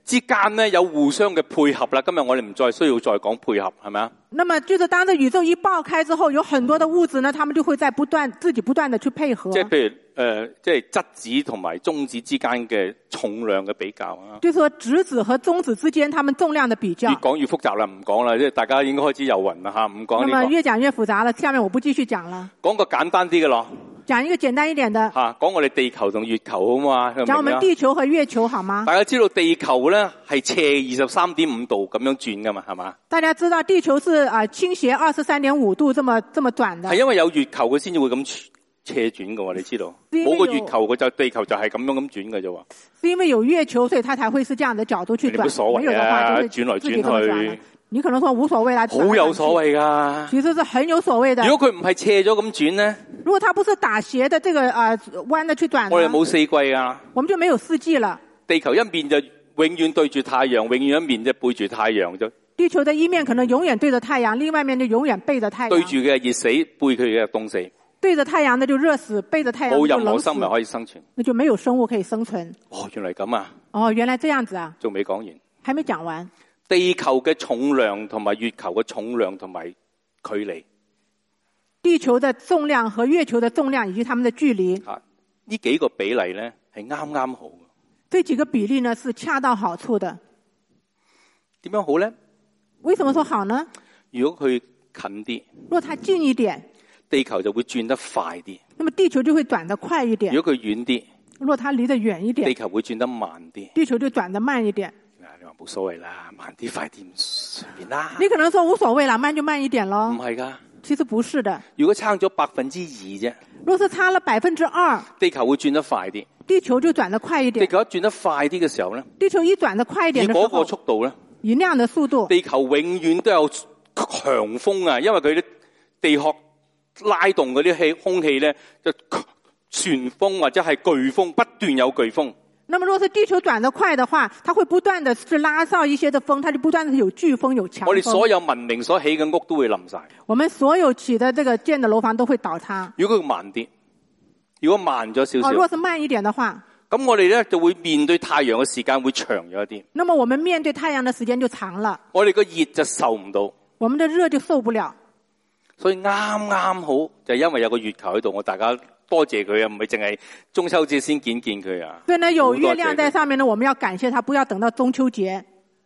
之間咧有互相嘅配合啦。今日我哋唔再需要再講配合，係咪啊？ 那麼就是當這宇宙一爆開之後，有很多的物質呢，他們就會在不斷自己不斷的去配合。 即係譬如誒、呃，即係質子同埋中子之間嘅重量嘅比較啊。 就是說質子和中子之間，他們重量的比較。 越講越複雜啦，唔講啦，即係大家應該開始遊魂啦吓，唔講呢個。 那麼越講越複雜了，下面我不繼續講了。 講個簡單啲嘅咯。 講一個簡單一點的。 吓，講我哋地球同月球好嘛？ 講我們地球和月球好嗎？ 大家知道地球咧係斜二十三點五度咁樣轉噶嘛，係嘛？ 大家知道地球是啊傾斜二十三點五度這麼這麼轉的。 係因為有月球佢先至會咁斜轉噶喎，你知道？冇個月球佢就地球就係咁樣咁轉嘅啫喎。 是因為有月球，所以它才會是這樣的角度去轉。 冇所謂啊，轉來轉去。 你可能說無所謂啦， 好有所謂噶。 其實是很有所謂的。 如果佢唔係斜咗咁轉咧， 如果它不是打斜的這個啊彎的去轉， 我哋冇四季啊， 我們就沒有四季了。 地球一面就永遠對住太陽，永遠一面就背住太陽啫。 地球的一面可能永遠對着太陽，另外一面就永遠背着太陽。 對住嘅熱死，背佢嘅凍死。 對着太陽的就熱死，背着太陽就冷死。冇任何生物可以生存， 那就沒有生物可以生存。 哦，原來咁啊！ 哦，原來這樣子啊！ 仲未講完， 還沒講完。 地球嘅重量同埋月球嘅重量同埋距離， 地球的重量和月球的重量以及它們的距離， 啊，呢幾個比例咧係啱啱好嘅。 這幾個比例呢是恰到好處的。 點樣好咧？ 為什麼說好呢？ 如果佢近啲， 如果它近一點， 地球就會轉得快啲。 那麼地球就會轉得快一點。 如果佢遠啲， 如果它離得遠一點， 地球會轉得慢啲。 地球就轉得慢一點。 你話冇所謂啦，慢啲快啲隨便啦。 你可能說無所謂啦，慢就慢一點咯。 唔係噶， 其實不是的。 如果差咗百分之二啫， 如果是差了百分之二， 地球會轉得快啲。 地球就轉得快一點。 地球一轉得快啲嘅時候咧， 地球一轉得快一點嘅時候， 以嗰個速度咧， 以那樣的速度， 地球永遠都有強風啊，因為佢啲地殼拉動嗰啲氣空氣咧，就旋風或者係颶風，不斷有颶風。 那麼，如果是地球轉得快的話，它會不斷的是拉上一些的風，它就不斷的有颶風、有強風。 我哋所有文明所起嘅屋都會冧晒。 我們所有起的這個建的樓房都會倒塌。 如果佢慢啲，如果慢咗少少， 哦，如果是慢一點的話， 咁我哋咧就會面對太陽嘅時間會長咗一啲。 那麼我們面對太陽的時間就長了。 我哋個熱就受唔到， 我們的熱就受不了。 所以啱啱好就因為有個月球喺度，我大家多謝佢啊，唔係淨係中秋節先見見佢啊。 所以呢，有月亮在上面呢，我們要感謝他，不要等到中秋節。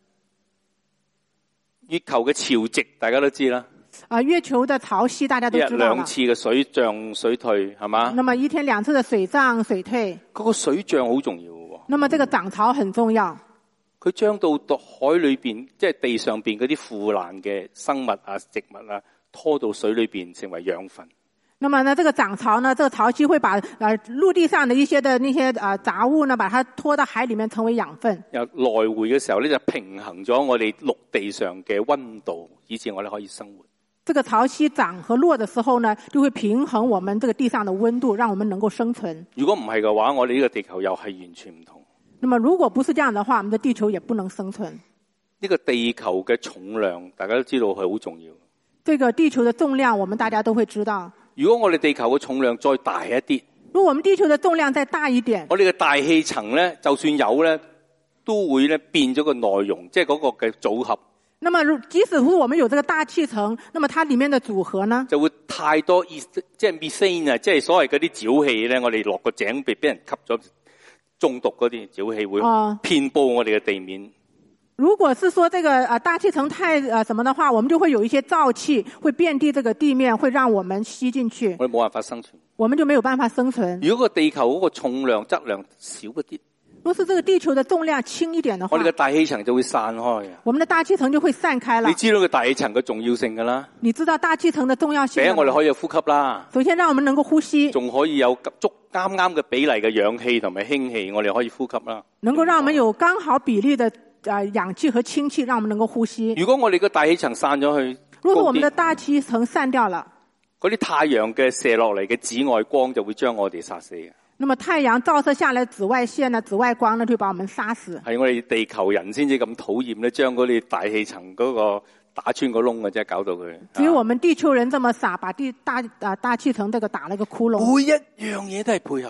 月球嘅潮汐大家都知啦。 啊，月球的潮汐大家都知道啦。一日兩次嘅水漲水退係嘛？ 那麼一天兩次的水漲水退。 嗰個水漲好重要嘅。 那麼這個漲潮很重要。 佢將到到海裏邊，即係地上邊嗰啲腐爛嘅生物啊、植物啊，拖到水裏邊成為養分。 那麼呢，這個漲潮呢，這個潮汐會把呃陸地上的一些的那些啊、呃、雜物呢，把它拖到海裏面成為養分。 又來回嘅時候呢，就平衡咗我哋陸地上嘅溫度，以致我哋可以生活。 這個潮汐漲和落的時候呢，就會平衡我們這個地上的溫度，讓我們能夠生存。 如果唔係嘅話，我哋呢個地球又係完全唔同。 那麼如果不是這樣的話，我們的地球也不能生存。 呢個地球嘅重量，大家都知道係好重要。 這個地球的重量，我們大家都會知道。 如果我哋地球嘅重量再大一啲， 如果我們地球的重量再大一點， 我哋嘅大氣層咧，就算有咧，都會咧變咗個內容，即係嗰個嘅組合。 那麼即使是我們有這個大氣層，那麼它裏面的組合呢， 就會太多即係 methane 啊，即係所謂嗰啲沼氣咧，我哋落個井被俾人吸咗中毒嗰啲沼氣會遍布我哋嘅地面。 如果是說這個啊大氣層太啊什麼的話，我們就會有一些燥氣會遍地這個地面，會讓我們吸進去。 我哋冇辦法生存， 我們就沒有辦法生存。 如果個地球嗰個重量質量少一啲， 如果是這個地球的重量輕一點的話， 我哋嘅大氣層就會散開。 我們的大氣層就會散開了。 你知道個大氣層嘅重要性噶啦？ 你知道大氣層的重要性？ 第一，我哋可以有呼吸啦。 首先，讓我們能夠呼吸， 仲可以有足啱啱嘅比例嘅氧氣同埋氫氣，我哋可以呼吸啦。 能夠讓我們有剛好比例的啊氧氣和氫氣，讓我們能夠呼吸。 如果我哋個大氣層散咗去， 如果我們的大氣層散掉了， 嗰啲太陽嘅射落嚟嘅紫外光就會將我哋殺死嘅。 那麼太陽照射下來紫外線呢，紫外光呢，就把我們殺死。 係我哋地球人先至咁討厭咧，將嗰啲大氣層嗰個打穿個窿嘅啫，搞到佢。 只有我們地球人這麼傻，把地大啊大氣層這個打了個窟窿。 每一樣嘢都係配合。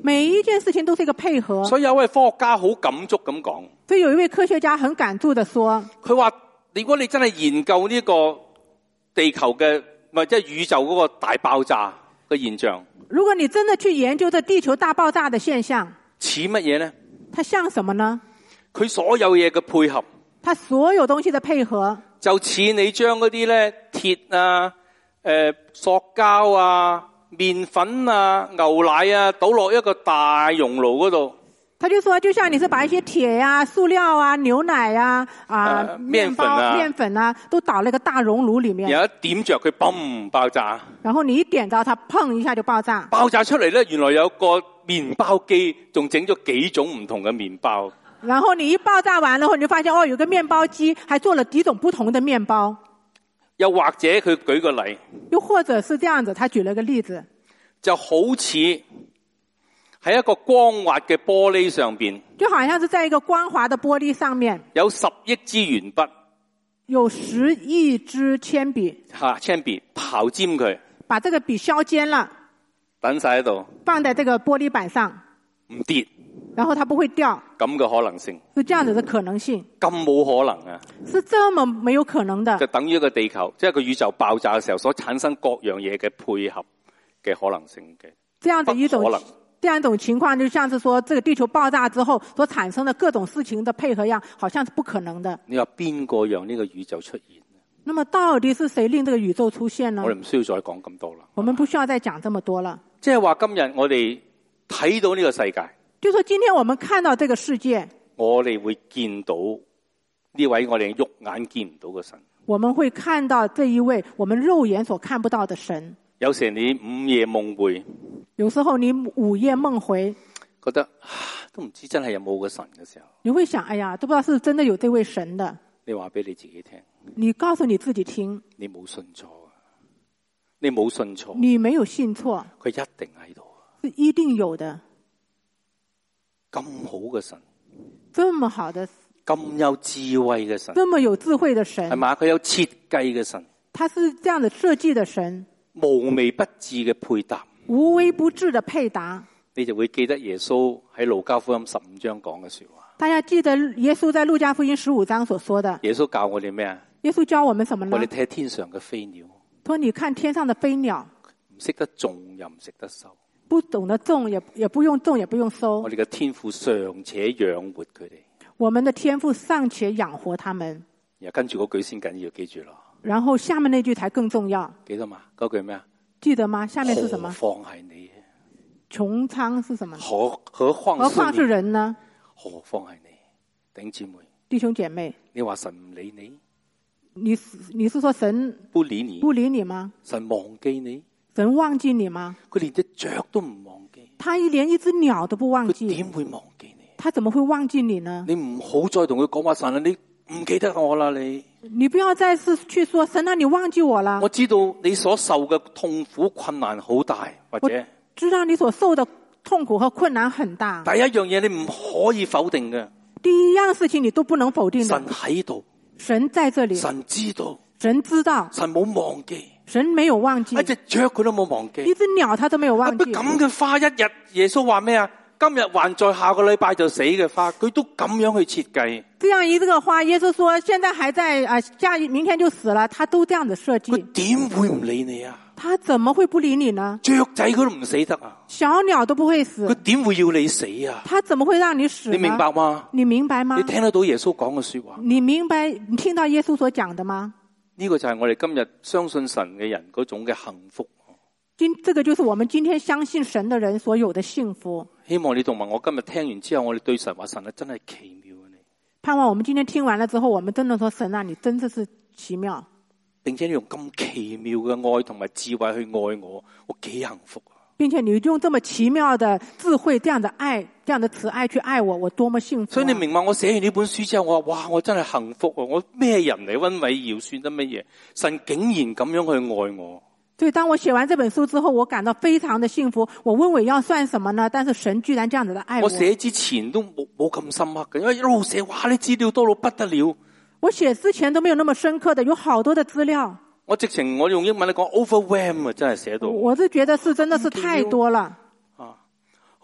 每一件事情都是一個配合。 所以有位科學家好感觸咁講， 所以有一位科學家很感觸地說， 佢話如果你真係研究呢個地球嘅或者係宇宙嗰個大爆炸嘅現象， 如果你真的去研究這地球大爆炸的現象， 似乜嘢呢？ 它像什麼呢？ 佢所有嘢嘅配合， 它所有東西的配合， 就似你將嗰啲咧鐵啊、誒、呃、塑膠啊、麵粉啊、牛奶啊倒落一個大熔爐嗰度。 他就說，就像你是把一些鐵啊、塑料啊、牛奶啊、啊、呃、麵包、麵粉啊，都倒那個大熔爐裏面。 有一點着佢，嘣爆炸。 然後你一點到它，砰一下就爆炸。爆炸出嚟咧，原來有個麵包機，仲整咗幾種唔同嘅麵包。 然後你一爆炸完了後，你就發現哦，有個麵包機，還做了幾種不同的麵包。 又或者佢舉個例， 又或者是這樣子，他舉了個例子， 就好似喺一個光滑嘅玻璃上邊， 就好像是在一個光滑的玻璃上面， 有十億支鉛筆， 有十億支鉛筆， 吓鉛筆刨尖佢， 把這個筆削尖了， 等晒喺度， 放在這個玻璃板上， 唔跌， 然後它不會掉， 咁嘅可能性， 是這樣子的可能性， 咁冇可能啊， 是這麼沒有可能的， 就等於一個地球，即係個宇宙爆炸嘅時候所產生各樣嘢嘅配合嘅可能性嘅， 這樣子一種。 可能這樣一種情況就像是說，這個地球爆炸之後所產生的各種事情的配合樣，好像是不可能的。 你話邊個讓呢個宇宙出現？ 那麼到底是誰令這個宇宙出現呢？ 我哋唔需要再講咁多啦。 我們不需要再講這麼多了。 即係話今日我哋睇到呢個世界， 就說今天我們看到這個世界， 我哋會見到呢位我哋肉眼見唔到嘅神。 我們會看到這一位我們肉眼所看不到的神。 有時你午夜夢回， 有時候你午夜夢回， 覺得都唔知真係有冇個神嘅時候， 你會想，哎呀，都不知道是真的有這位神的。 你話俾你自己聽， 你告訴你自己聽， 你冇信錯，你冇信錯， 你沒有信錯， 佢一定喺度， 是一定有的。 咁好嘅神， 這麼好的， 咁有智慧嘅神， 這麼有智慧的神， 係嘛？佢有設計嘅神， 他是這樣的設計的神。 無微不至嘅配搭， 無微不至的配搭， 你就會記得耶穌喺路加福音十五章講嘅說話。 大家記得耶穌在路加福音十五章所說的。 耶穌教我哋咩啊？ 耶穌教我們什麼呢？ 我哋睇天上嘅飛鳥。 他說你看天上的飛鳥， 唔識得種又唔識得收， 不懂得種也也不用種也不用收。 我哋嘅天父尚且養活佢哋， 我們的天父尚且養活他們。 然後跟住嗰句先緊要記住咯。 然後下面那句才更重要。 記得嘛？嗰句咩啊？ 記得嗎？下面是什麼？ 何況係你？ 穹蒼是什麼？ 何何況何況是人呢？ 何況係你？弟兄姊妹， 弟兄姐妹， 你話神唔理你？ 你你是說神不理你？ 不理你嗎？ 神忘記你？ 神忘記你嗎？ 佢連隻雀都唔忘記。 他連一隻鳥都不忘記。 佢點會忘記你？ 他怎麼會忘記你呢？ 你唔好再同佢講話，神啊，你唔記得我啦，你。 你不要再次去說神啊，你忘記我了。 我知道你所受嘅痛苦困難好大，或者知道你所受的痛苦和困難很大。 第一樣嘢你唔可以否定嘅。 第一樣事情你都不能否定的。 神喺度， 神在這裏， 神知道， 神知道， 神冇忘記， 神沒有忘記， 一隻雀佢都冇忘記， 一隻鳥他都沒有忘記。 咁嘅花一日，耶穌話咩啊？今日還在，下個禮拜就死嘅花，佢都咁樣去設計。 這樣一個花，耶穌說現在還在啊，下明天就死了，他都這樣子設計。 佢點會唔理你啊？ 他怎麼會不理你呢？ 雀仔佢都唔死得啊！ 小鳥都不會死， 佢點會要你死啊？ 他怎麼會讓你死呢？ 你明白嗎？ 你明白嗎？ 你聽得到耶穌講嘅說話？ 你明白？你聽到耶穌所講的嗎？ 呢個就係我哋今日相信神嘅人嗰種嘅幸福。 今這個就是我們今天相信神的人所有的幸福。 希望你同埋我今日聽完之後，我哋對神話，神啊，真係奇妙啊！你盼望我們今天聽完了之後，我們真的說神啊，你真的是奇妙， 並且你用咁奇妙嘅愛同埋智慧去愛我，我幾幸福啊！ 並且你用這麼奇妙的智慧、這樣的愛、這樣的慈愛去愛我，我多麼幸福啊！ 所以你明白我寫完呢本書之後，我話哇，我真係幸福啊！我咩人嚟？溫偉堯算得乜嘢？神竟然咁樣去愛我。 所以當我寫完這本書之後，我感到非常的幸福。我溫偉耀算什麼呢？但是神居然這樣子的愛我。 我寫之前都冇冇咁深刻嘅，因為一路寫，哇！啲資料多到不得了。 我寫之前都沒有那麼深刻的，有好多的資料。 我直情我用英文嚟講 overwhelm 啊，真係寫到。 我是覺得是真的是太多了。 啊，好。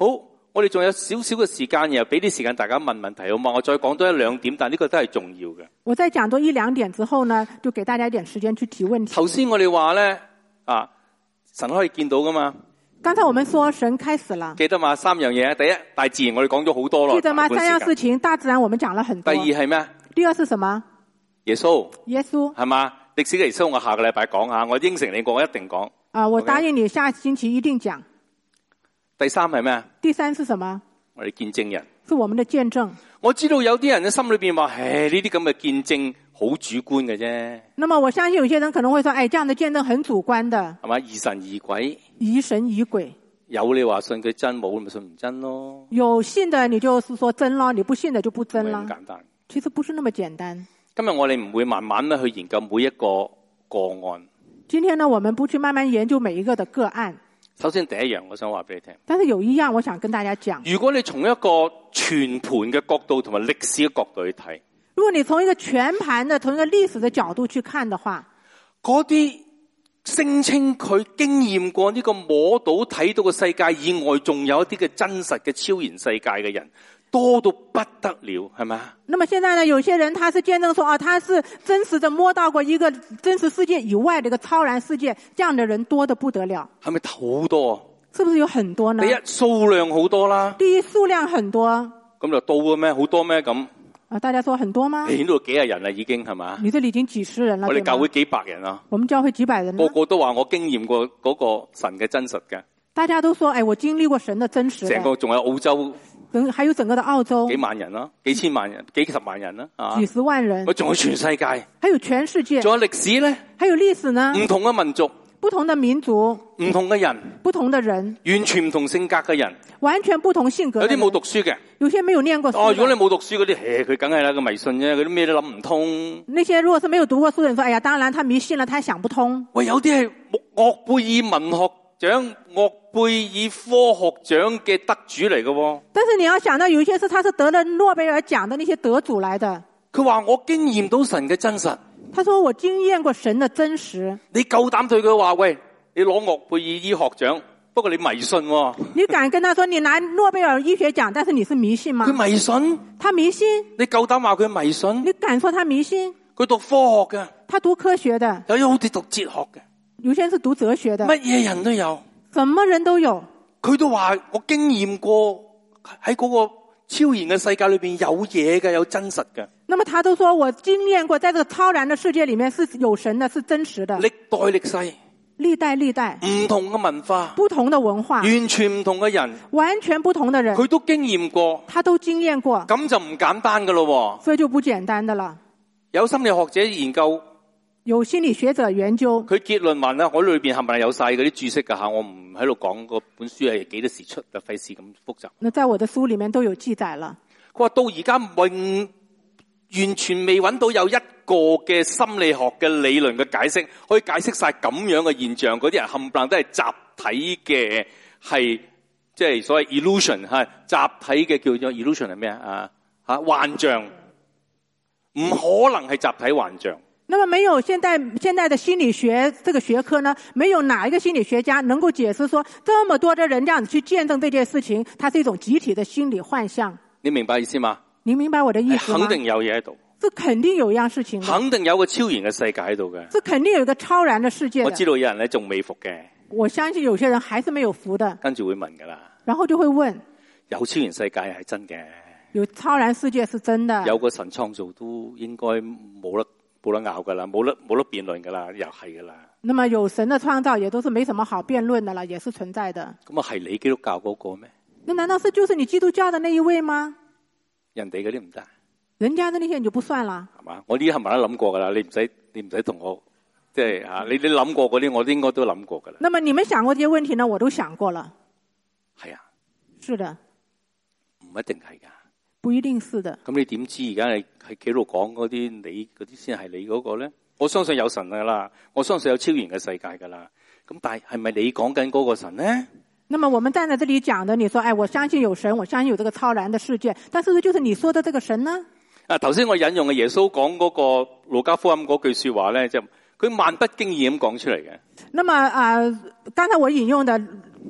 我哋仲有少少嘅時間，然後俾啲時間大家問問題好嘛？我再講多一兩點，但呢個都係重要嘅。 我再講多一兩點之後呢，就給大家一點時間去提問題。 頭先我哋話咧啊，神可以見到噶嘛？ 剛才我們說神開始了， 記得嘛？三樣嘢，第一大自然我哋講咗好多咯。 記得嗎？三樣事情，大自然我們講了很多。 第二係咩？ 第二是什麼？ 耶穌。耶穌係嘛？歷史嘅耶穌，我下個禮拜講下，我應承你過，我一定講。 啊，我答應你下星期一定講。Okay? 第三係咩？ 第三是什麼？ 我哋見證人。 是我們的見證。 我知道有啲人嘅心裏邊話，唉，呢啲咁嘅見證好主觀嘅啫。 那麼我相信有些人可能會說，哎，這樣的見證很主觀的。 係嘛？疑神疑鬼。 疑神疑鬼。有你話信佢真，冇咪信唔真咯。 有信的你就是說真咯，你不信的就不真啦。 咁簡單。 其實不是那麼簡單。 今日我哋唔會慢慢咧去研究每一個個案。 今天呢，我們不去慢慢研究每一個的個案。 首先第一樣，我想話俾你聽。 但是有一樣，我想跟大家講。 如果你從一個全盤嘅角度同埋歷史嘅角度去睇， 如果你從一個全盤的、從一個歷史的角度去看的話， 嗰啲聲稱佢經驗過呢個摸到睇到嘅世界以外，仲有一啲嘅真實嘅超然世界嘅人，多到不得了，係咪啊？ 那麼現在呢，有些人他是見證說啊，他是真實的摸到過一個真實世界以外的一個超然世界，這樣的人多得不得了。 係咪好多啊？ 是不是有很多呢？ 第一，數量好多啦。 第一，數量很多。 咁就到嘅咩？好多咩咁？ 啊，大家說很多嗎？ 呢度幾廿人啦，已經係嘛？ 你這裡已經幾十人了。 我哋教會幾百人啊。 我們教會幾百人。個個都話我經驗過嗰個神嘅真實嘅。 大家都說，哎，我經歷過神的真實。 成個仲有澳洲。 還有整個的澳洲。 幾萬人啦，幾千萬人，幾十萬人啦，啊。 幾十萬人。 我仲有全世界。還有全世界。 仲有歷史咧。 還有歷史呢。 唔同嘅民族。 不同的民族， 唔同嘅人， 不同的人， 完全唔同性格嘅人， 完全不同性格。有啲冇讀書嘅， 有些沒有念過書。 哦，如果你冇讀書嗰啲，誒，佢梗係啦，個迷信啫，佢啲咩都諗唔通。 那些如果是沒有讀過書的人說，哎呀，當然他迷信了，他想不通。 喂，有啲係諾貝爾文學獎、諾貝爾科學獎嘅得主嚟嘅。 但是你要想到，有一些是他是得了諾貝爾獎的那些得主來的。 佢話我經驗到神嘅真實。 他說我經驗過神的真實。 你夠膽對佢話喂？你攞諾貝爾醫學獎，不過你迷信喎、哦。 你敢跟他說你拿諾貝爾醫學獎，但是你是迷信嗎？ 佢迷信， 他迷信。 你夠膽話佢迷信？ 你敢說他迷信？ 佢讀科學嘅， 他讀科學的， 有啲好似讀哲學嘅， 有些人是讀哲學的， 乜嘢人都有， 什麼人都有。 佢都話我經驗過喺嗰個超然嘅世界裏邊有嘢嘅，有真實嘅。 那麼他都說我經驗過，在這個超然的世界裏面是有神的，是真實的。 歷代歷世。 歷代歷代唔同嘅文化， 不同的文化， 完全唔同嘅人， 完全不同的人， 佢都經驗過， 他都經驗過， 咁就唔簡單噶咯。 所以就不簡單的了。 有心理學者研究， 有心理學者研究， 佢結論話咧，我裏邊係咪有晒嗰啲注釋噶吓？我唔喺度講嗰本書係幾多時出，就費事咁複雜。 那在我的書裏面都有記載了。 佢話到而家永完全未揾到有一個嘅心理學嘅理論嘅解釋，可以解釋晒咁樣嘅現象。嗰啲人冚唪唥都係集體嘅，係即係所謂 illusion 係集體嘅，叫做 illusion 係咩啊？吓幻象，唔可能係集體幻象。 那麼沒有現在現在的心理學這個學科呢，沒有哪一個心理學家能夠解釋說，這麼多的人這樣子去見證這件事情，它是一種集體的心理幻象。 你明白意思嗎？ 你明白我的意思嗎？ 肯定有嘢喺度， 是肯定有一樣事情的， 肯定有個超然嘅世界喺度嘅， 是肯定有一個超然的世界的。 我知道有人咧仲未服嘅， 我相信有些人還是沒有服的， 跟住會問噶啦， 然後就會問： 有超然世界係真嘅？ 有超然世界是真的？ 有個神創造都應該冇得冇得拗噶啦，冇得冇得辯論噶啦，又係噶啦。 那麼有神的創造也都是沒什麼好辯論的啦，也是存在的。 咁啊係你基督教嗰個咩？ 那難道是就是你基督教的那一位嗎？ 人哋嗰啲唔得， 人家的那些你就不算啦，係嘛？我呢啲係咪都諗過噶啦？你唔使你唔使同我即係啊！你你諗過嗰啲，我都應該都諗過噶啦。 那麼你們想過這些問題呢？我都想過了。 係啊， 是的， 唔一定係噶， 不一定是的。咁你點知而家係喺幾度講嗰啲你嗰啲先係你嗰個咧？我相信有神噶啦，我相信有超然嘅世界噶啦。咁但係係咪你講緊嗰個神咧？ 那麼我們站在這裏講的，你說，哎，我相信有神，我相信有這個超然的世界，但是不是就是你說的這個神呢？啊， 頭先我引用嘅耶穌講嗰個路加福音嗰句說話咧，就佢漫不經意咁講出嚟嘅。 那麼啊、呃，剛才我引用的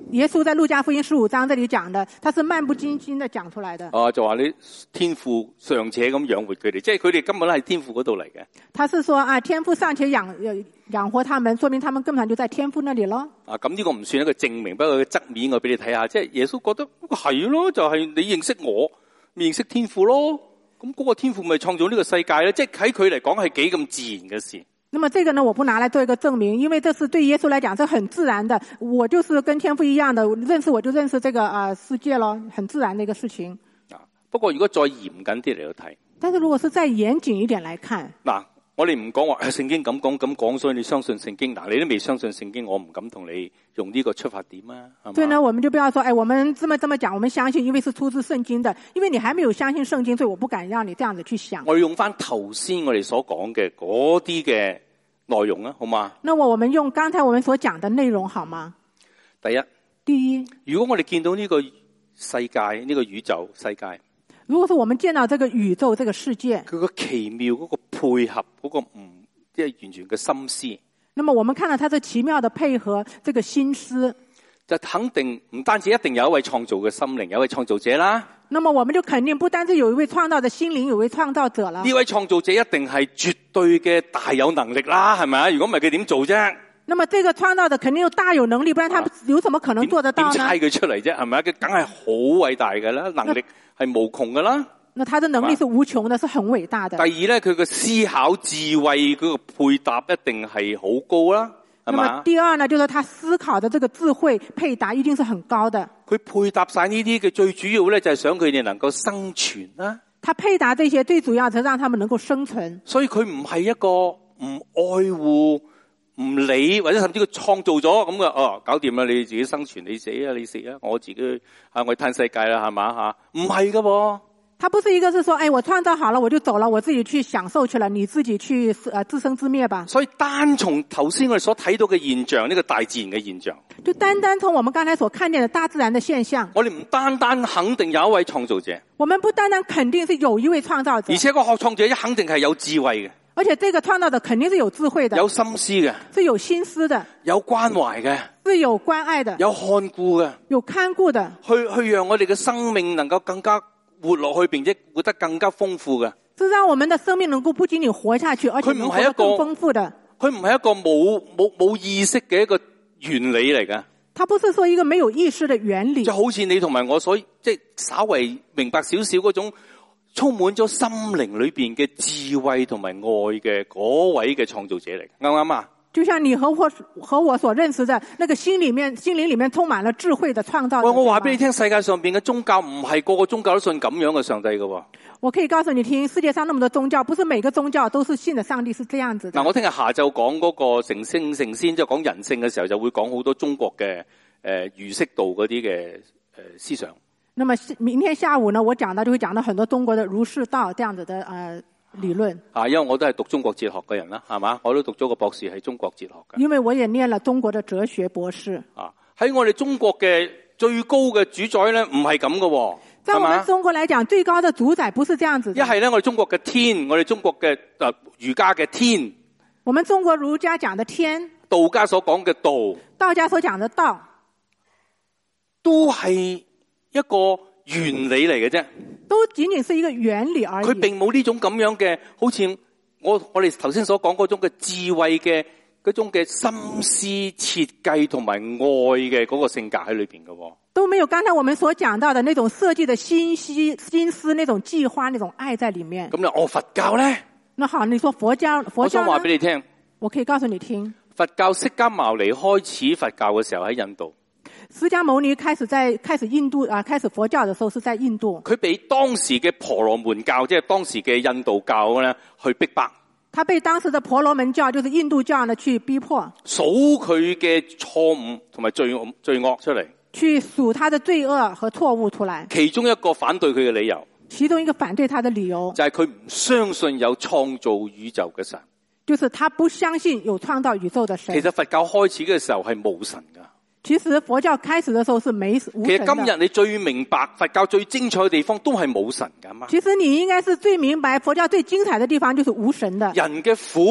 耶穌在路加福音十五章這裏講的，他是漫不經心的講出來的。 啊，就話你天父尚且咁養活佢哋，即係佢哋根本係天父嗰度嚟嘅。 他是說啊，天父尚且養養活他們，說明他們根本就在天父那裏咯。 啊，咁呢個唔算一個證明，不過個側面我俾你睇下，即係耶穌覺得係咯，就係、是、你認識我，認識天父咯。咁嗰個天父咪創造呢個世界咧？即係喺佢嚟講係幾咁自然嘅事。 那麼這個呢，我不拿來做一個證明，因為這是對耶穌來講是很自然的。我就是跟天父一樣的，認識我就認識這個啊、呃、世界咯，很自然的一個事情。 啊，不過如果再嚴謹啲嚟到睇， 但是如果是再嚴謹一點來看， 嗱，我哋唔講話聖經咁講咁講，所以你相信聖經。嗱，你都未相信聖經，我唔敢同你用呢個出發點啊。 所以呢，我們就不要說，哎，我們這麼這麼講，我們相信，因為是出自聖經的，因為你還沒有相信聖經，所以我不敢讓你這樣子去想。 我要用翻頭先我哋所講嘅嗰啲嘅內容啊，好嗎？ 那麼我們用剛才我們所講的內容好嗎？ 第一， 第一， 如果我哋見到呢個世界，呢個宇宙世界， 如果是我們見到這個宇宙這個世界， 佢個奇妙嗰個配合，嗰個唔即係完全嘅心思， 那麼我們看到它這奇妙的配合，這個心思， 就肯定唔單止一定有一位創造嘅心靈，有一位創造者啦。 那麼我們就肯定不單止有一位創造的心靈，有一位創造者啦。 呢位創造者一定係絕對嘅大有能力啦，係咪啊？如果唔係佢點做啫？ 那麼這個創造者肯定有大有能力，不然他有什麼可能做得到呢？ 點猜佢出嚟啫？係咪啊？佢梗係好偉大嘅啦，能力係無窮嘅啦。 那他的能力是無窮的，是很偉大的。 第二咧，佢嘅思考智慧嗰個配搭一定係好高啦，係嘛？ 那麼第二呢，就是他思考的這個智慧配搭一定是很高的。 佢配搭晒呢啲嘅最主要咧，就係想佢哋能夠生存啦。 他配搭這些最主要就讓他們能夠生存。 所以佢唔係一個唔愛護、唔理或者甚至佢創造咗咁嘅哦，搞掂啦，你自己生存，你死啊，你死啊，我自己啊，我嘆世界啦，係嘛吓？唔係噶噃。 他不是一個是說，哎，我創造好了我就走了，我自己去享受去了，你自己去呃自生自滅吧。 所以單從頭先我哋所睇到嘅現象，呢、這個大自然嘅現象， 就單單從我們剛才所看見的大自然的現象， 我哋唔單單肯定有一位創造者， 我們不單單肯定是有一位創造者， 而且個學創造者肯定係有智慧嘅， 而且這個創造者肯定是有智慧的， 有心思嘅， 是有心思的， 有關懷嘅， 是有關愛的， 有看顧嘅， 有看顧的， 去去讓我哋嘅生命能夠更加活落去，並且活得更加豐富嘅。 是讓我們的生命能夠不僅僅活下去，而且能活得更豐富的。 佢唔係一個冇冇冇意識嘅一個原理嚟嘅。 它不是說一個沒有意識的原理。 就好似你同埋我所即係稍微明白少少嗰種充滿咗心靈裏邊嘅智慧同埋愛嘅嗰位嘅創造者嚟，啱唔啱啊？ 就像你和我和我所認識的那個心裏面心靈裏面充滿了智慧的創造者。 喂，我話俾你聽，世界上邊嘅宗教唔係個個宗教都信咁樣嘅上帝嘅。 我可以告訴你聽，世界上那麼多宗教，不是每個宗教都是信的上帝是這樣子的。 嗱，我聽日下晝講嗰個成聖成仙，即係講人性嘅時候，就會講好多中國嘅誒儒釋道嗰啲嘅誒思想。 那麼明天下午呢，我講到就會講到很多中國的儒釋道這樣子的呃理論。 啊，因為我都係讀中國哲學嘅人啦，係嘛，我都讀咗個博士係中國哲學嘅。 因為我也念了中國的哲學博士。 啊，喺我哋中國嘅最高嘅主宰咧，唔係咁嘅。 在我們中國來講，最高的主宰不是這樣子的。 一係咧，我哋中國嘅天，我哋中國嘅誒儒家嘅天。 我們中國儒家講的天， 道家所講嘅道， 道家所講的道， 都係一個原理嚟嘅啫。 都僅僅是一個原理而已。 佢並冇呢種咁樣嘅，好似我我哋頭先所講嗰種嘅智慧嘅嗰種嘅心思設計同埋愛嘅嗰個性格喺裏邊嘅。 都沒有剛才我們所講到的那種設計的心思、心思那種計劃、那種愛在裏面。 咁咧，我佛教咧？ 那好，你說佛教，佛教呢？ 我想話俾你聽， 我可以告訴你聽， 佛教釋迦牟尼開始佛教嘅時候喺印度。 釋迦牟尼開始在開始印度啊，開始佛教的時候是在印度。 佢被當時嘅婆羅門教，即係當時嘅印度教咧，去逼迫。 他被當時的婆羅門教，就是印度教呢，去逼迫。 數佢嘅錯誤同埋罪罪惡出嚟。 去數他的罪惡和錯誤出來。 其中一個反對佢嘅理由， 其中一個反對他的理由就係佢唔相信有創造宇宙嘅神。 就是他不相信有創造宇宙的神。 其實佛教開始嘅時候係冇神噶。 其實佛教開始的時候是沒無神的。 其實今日你最明白佛教最精彩嘅地方都係冇神噶嘛。 其實你應該是最明白佛教最精彩的地方就是無神的。 人嘅苦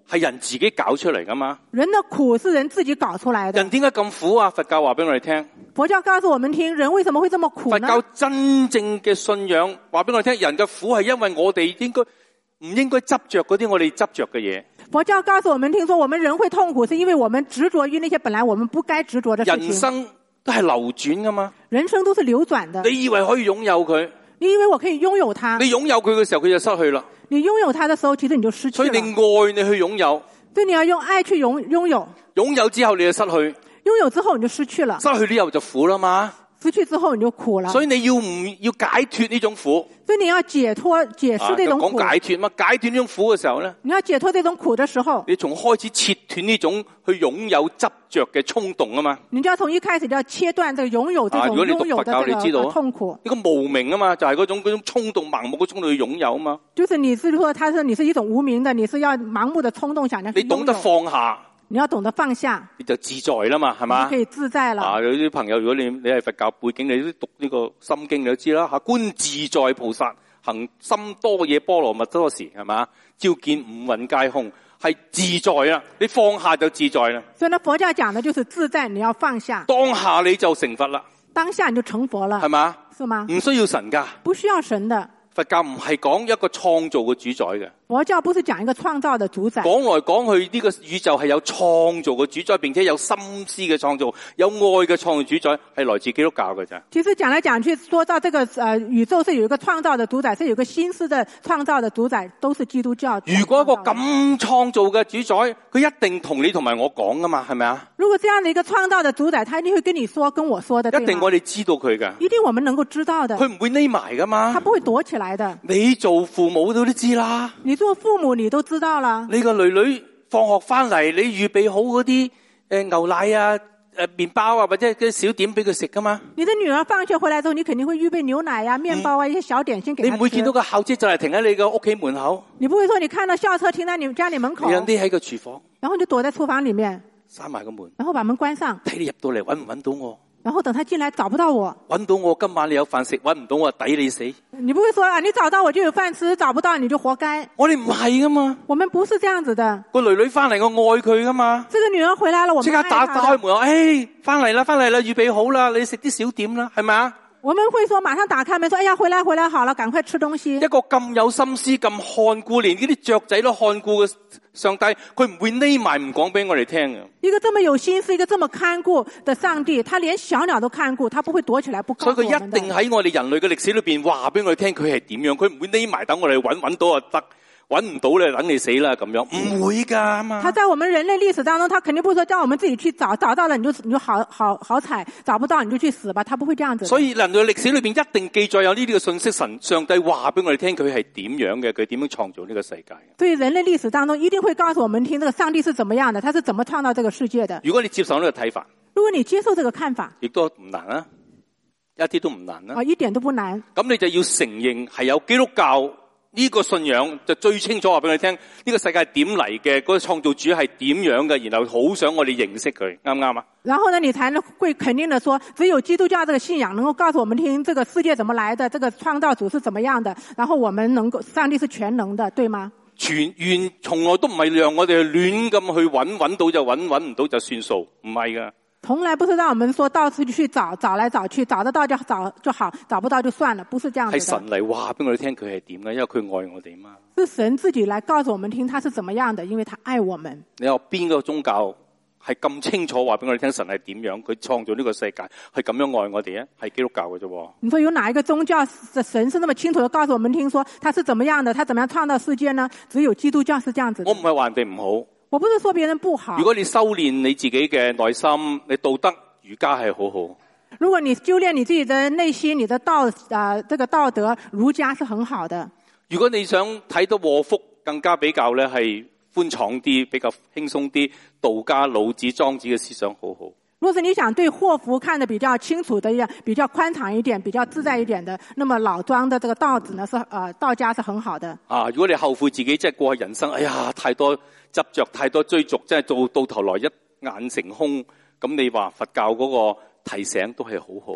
係人自己搞出嚟噶嘛？ 人的苦是人自己搞出來的。 人點解咁苦啊？佛教話俾我哋聽。 佛教告訴我們聽，人為什麼會這麼苦呢？ 佛教真正嘅信仰話俾我哋聽，人嘅苦係因為我哋應該唔應該執着嗰啲我哋執着嘅嘢。 佛教告訴我們聽說，我們人會痛苦，是因為我們執着於那些本來我們不該執着的事情。 人生都係流轉噶嘛？ 人生都是流轉的。 你以為可以擁有佢？ 你以為我可以擁有它？ 你擁有佢嘅時候，佢就失去啦。 你擁有它的時候，其實你就失去了。 所以你愛你去擁有， 所以你要用愛去擁擁有。 擁有之後你就失去， 擁有之後你就失去了。 失去之後就苦啦嘛。 失去之後你就苦了。 所以你要唔要解脫呢種苦？ 所以你要解脫解釋這種苦。 講解脫嘛，解脫呢種苦嘅時候咧， 你要解脫這種苦的時候， 你從開始切斷呢種去擁有執着嘅衝動啊嘛。 你就要從一開始就要切斷這個擁有這種擁有的這個痛苦。 呢個無明啊嘛，就係嗰種嗰種衝動盲目嘅衝動去擁有啊嘛。 就是你是說，他說你是一種無明的，你是要盲目的衝動想要去擁有。 你懂得放下。 你要懂得放下， 你就自在啦嘛，係嘛？ 你可以自在啦。 啊，有啲朋友如果你你係佛教背景，你都讀呢個心經，你都知啦。吓，觀自在菩薩行深多嘢波羅蜜多時，係嘛？照見五蘊皆空，係自在啊！你放下就自在啦。 所以呢，佛教講的就是自在，你要放下。 當下你就成佛啦。 當下你就成佛了， 係嘛？ 是嗎？ 唔需要神噶， 不需要神的。 佛教唔係講一個創造嘅主宰嘅。 佛教不是講一個創造的主宰。 講來講去呢個宇宙係有創造嘅主宰，並且有心思嘅創造，有愛嘅創造主宰，係來自基督教嘅咋。 其實講來講去，說到這個呃宇宙是有一個創造的主宰，是有一個心思的創造的主宰，都是基督教。 如果一個咁創造嘅主宰，佢一定同你同埋我講噶嘛，係咪啊？ 如果這樣的一個創造的主宰，他一定會跟你說，跟我說的， 一定我哋知道佢噶， 一定我們能夠知道的。 佢唔會匿埋噶嘛， 他不會躲起來的。 你做父母都都知啦， 你做父母你都知道啦。 你個女女放學翻嚟，你預備好嗰啲誒牛奶啊、誒、呃、麵包啊，或者啲小點俾佢食噶嘛？ 你的女兒放學回來之後，你肯定會預備牛奶啊、麵包啊、嗯、一些小點心給她吃。 你唔會見到個校車就係停喺你個屋企門口。你不會說你看到校車停在你家裏門口， 你匿喺個廚房， 然後就躲在廚房裏面， 閂埋個門， 然後把門關上， 睇你入到嚟搵唔搵到我。 然後等他進來找不到我， 搵到我今晚你有飯食，搵唔到我抵你死。 你不會說啊，你找到我就有飯吃，找不到你就活該。 我哋唔係噶嘛， 我們不是這樣子的。 個女女翻嚟我愛佢噶嘛， 這個女兒回來了，我們即刻打打開門口，誒，翻嚟啦，翻嚟啦，預備好啦，你食啲小點啦，係咪啊？ 我們會說馬上打開門，說哎呀，回來回來好了，趕快吃東西。 一個咁有心思、咁看顧，連呢啲雀仔都看顧嘅上帝，佢唔會匿埋唔講俾我哋聽嘅。一個這麼有心思、一個這麼看顧的上帝，他連小鳥都看顧，他不會躲起來不告訴我們的。 所以佢一定喺我哋人類嘅歷史裏邊話俾我哋聽，佢係點樣，佢唔會匿埋等我哋揾揾到就得。揾唔到咧，等你死啦咁樣，唔會噶嘛。 他在我們人類歷史當中，他肯定不會說叫我們自己去找，找到了你就你就好好好彩，找不到你就去死吧，他不會這樣子。 所以人類歷史裏邊一定記載有呢啲嘅信息，神上帝話俾我哋聽佢係點樣嘅，佢點樣創造呢個世界。 所以人類歷史當中一定會告訴我們聽，這個上帝是怎麼樣的，他是怎麼創造這個世界的。 如果你接受呢個睇法， 如果你接受這個看法， 亦都唔難啊，一啲都唔難啊。 哦，一點都不難。 咁你就要承認係有基督教。呢個信仰就最清楚話俾你聽，呢個世界點嚟嘅，嗰個創造主係點樣嘅，然後好想我哋認識佢，啱唔啱啊？ 然後呢，你才能會肯定的說，只有基督教這個信仰能夠告訴我們聽，這個世界怎麼來的，這個創造主是怎麼樣的，然後我們能夠，上帝是全能的，對嗎？ 全原從來都唔係讓我哋亂咁去揾，揾到就揾，揾唔到就算數，唔係噶。從來不是讓我們說到處去找，找來找去，找得到就找就好，找不到就算了，不是這樣子的。係神嚟話俾我哋聽佢係點嘅，因為佢愛我哋嘛。是神自己來告訴我們聽他是怎麼樣的，因為他愛我們。你話邊個宗教係咁清楚話俾我哋聽神係點樣，佢創造呢個世界係咁樣愛我哋啊？係基督教嘅啫。你說有哪一個宗教的神是那麼清楚地告訴我們聽說他是怎麼樣的，他怎麼樣創造世界呢？只有基督教是這樣子的。我唔係話人哋唔好。我不是說別人不好。如果你修煉你自己嘅內心，你道德儒家係好好。如果你修煉你自己的內心，你的道啊、呃，這個道德儒家是很好的。如果你想睇到禍福，更加比較咧係寬敞啲，比較輕鬆啲，道家老子莊子嘅思想好好。如果是你想對禍福看得比較清楚的一樣，比較寬敞一點，比較自在一點的，那麼老莊的這個道子呢，是呃道家是很好的。啊，如果你後悔自己即係過去人生，哎呀太多執着，太多追逐，即係做到頭來一眼成空，咁你話佛教嗰個提醒都係好好。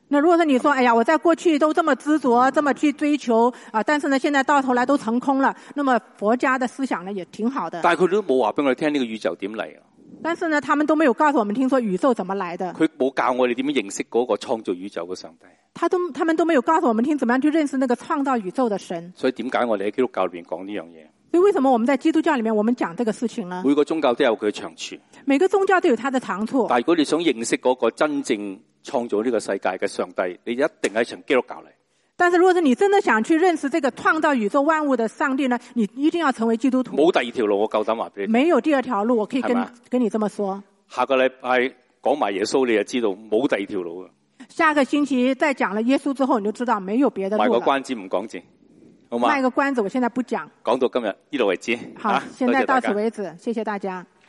那如果說你說，哎呀，我在過去都這麼執着，這麼去追求啊，但是呢，現在到頭來都成空了。那麼佛家的思想呢，也挺好的。 但係佢都冇話俾我哋聽呢個宇宙點嚟啊。 但是呢，他們都沒有告訴我們聽說宇宙怎麼來的。 佢冇教我哋點樣認識嗰個創造宇宙嘅上帝。 他都，他們都沒有告訴我們聽怎麼樣去認識那個創造宇宙的神。 所以點解我哋喺基督教裏面講呢樣嘢？ 所以為什麼我們在基督教裏面我們講這個事情呢？ 每個宗教都有佢嘅長處。 每個宗教都有它的長處。 但係如果你想認識嗰個真正創造呢個世界嘅上帝，你一定係從基督教嚟。 但是如果是你真的想去認識這個創造宇宙萬物的上帝呢，你一定要成為基督徒。 冇第二條路，我夠膽話俾你。 沒有第二條路，我可以跟跟你這麼說。下個禮拜講埋耶穌，你就知道冇第二條路。下個星期再講了耶穌之後，你就知道沒有別的路了。賣個關子唔講字，好嗎？賣個關子，我現在不講。講到今日呢度為止。好，現在到此為止，謝謝大家。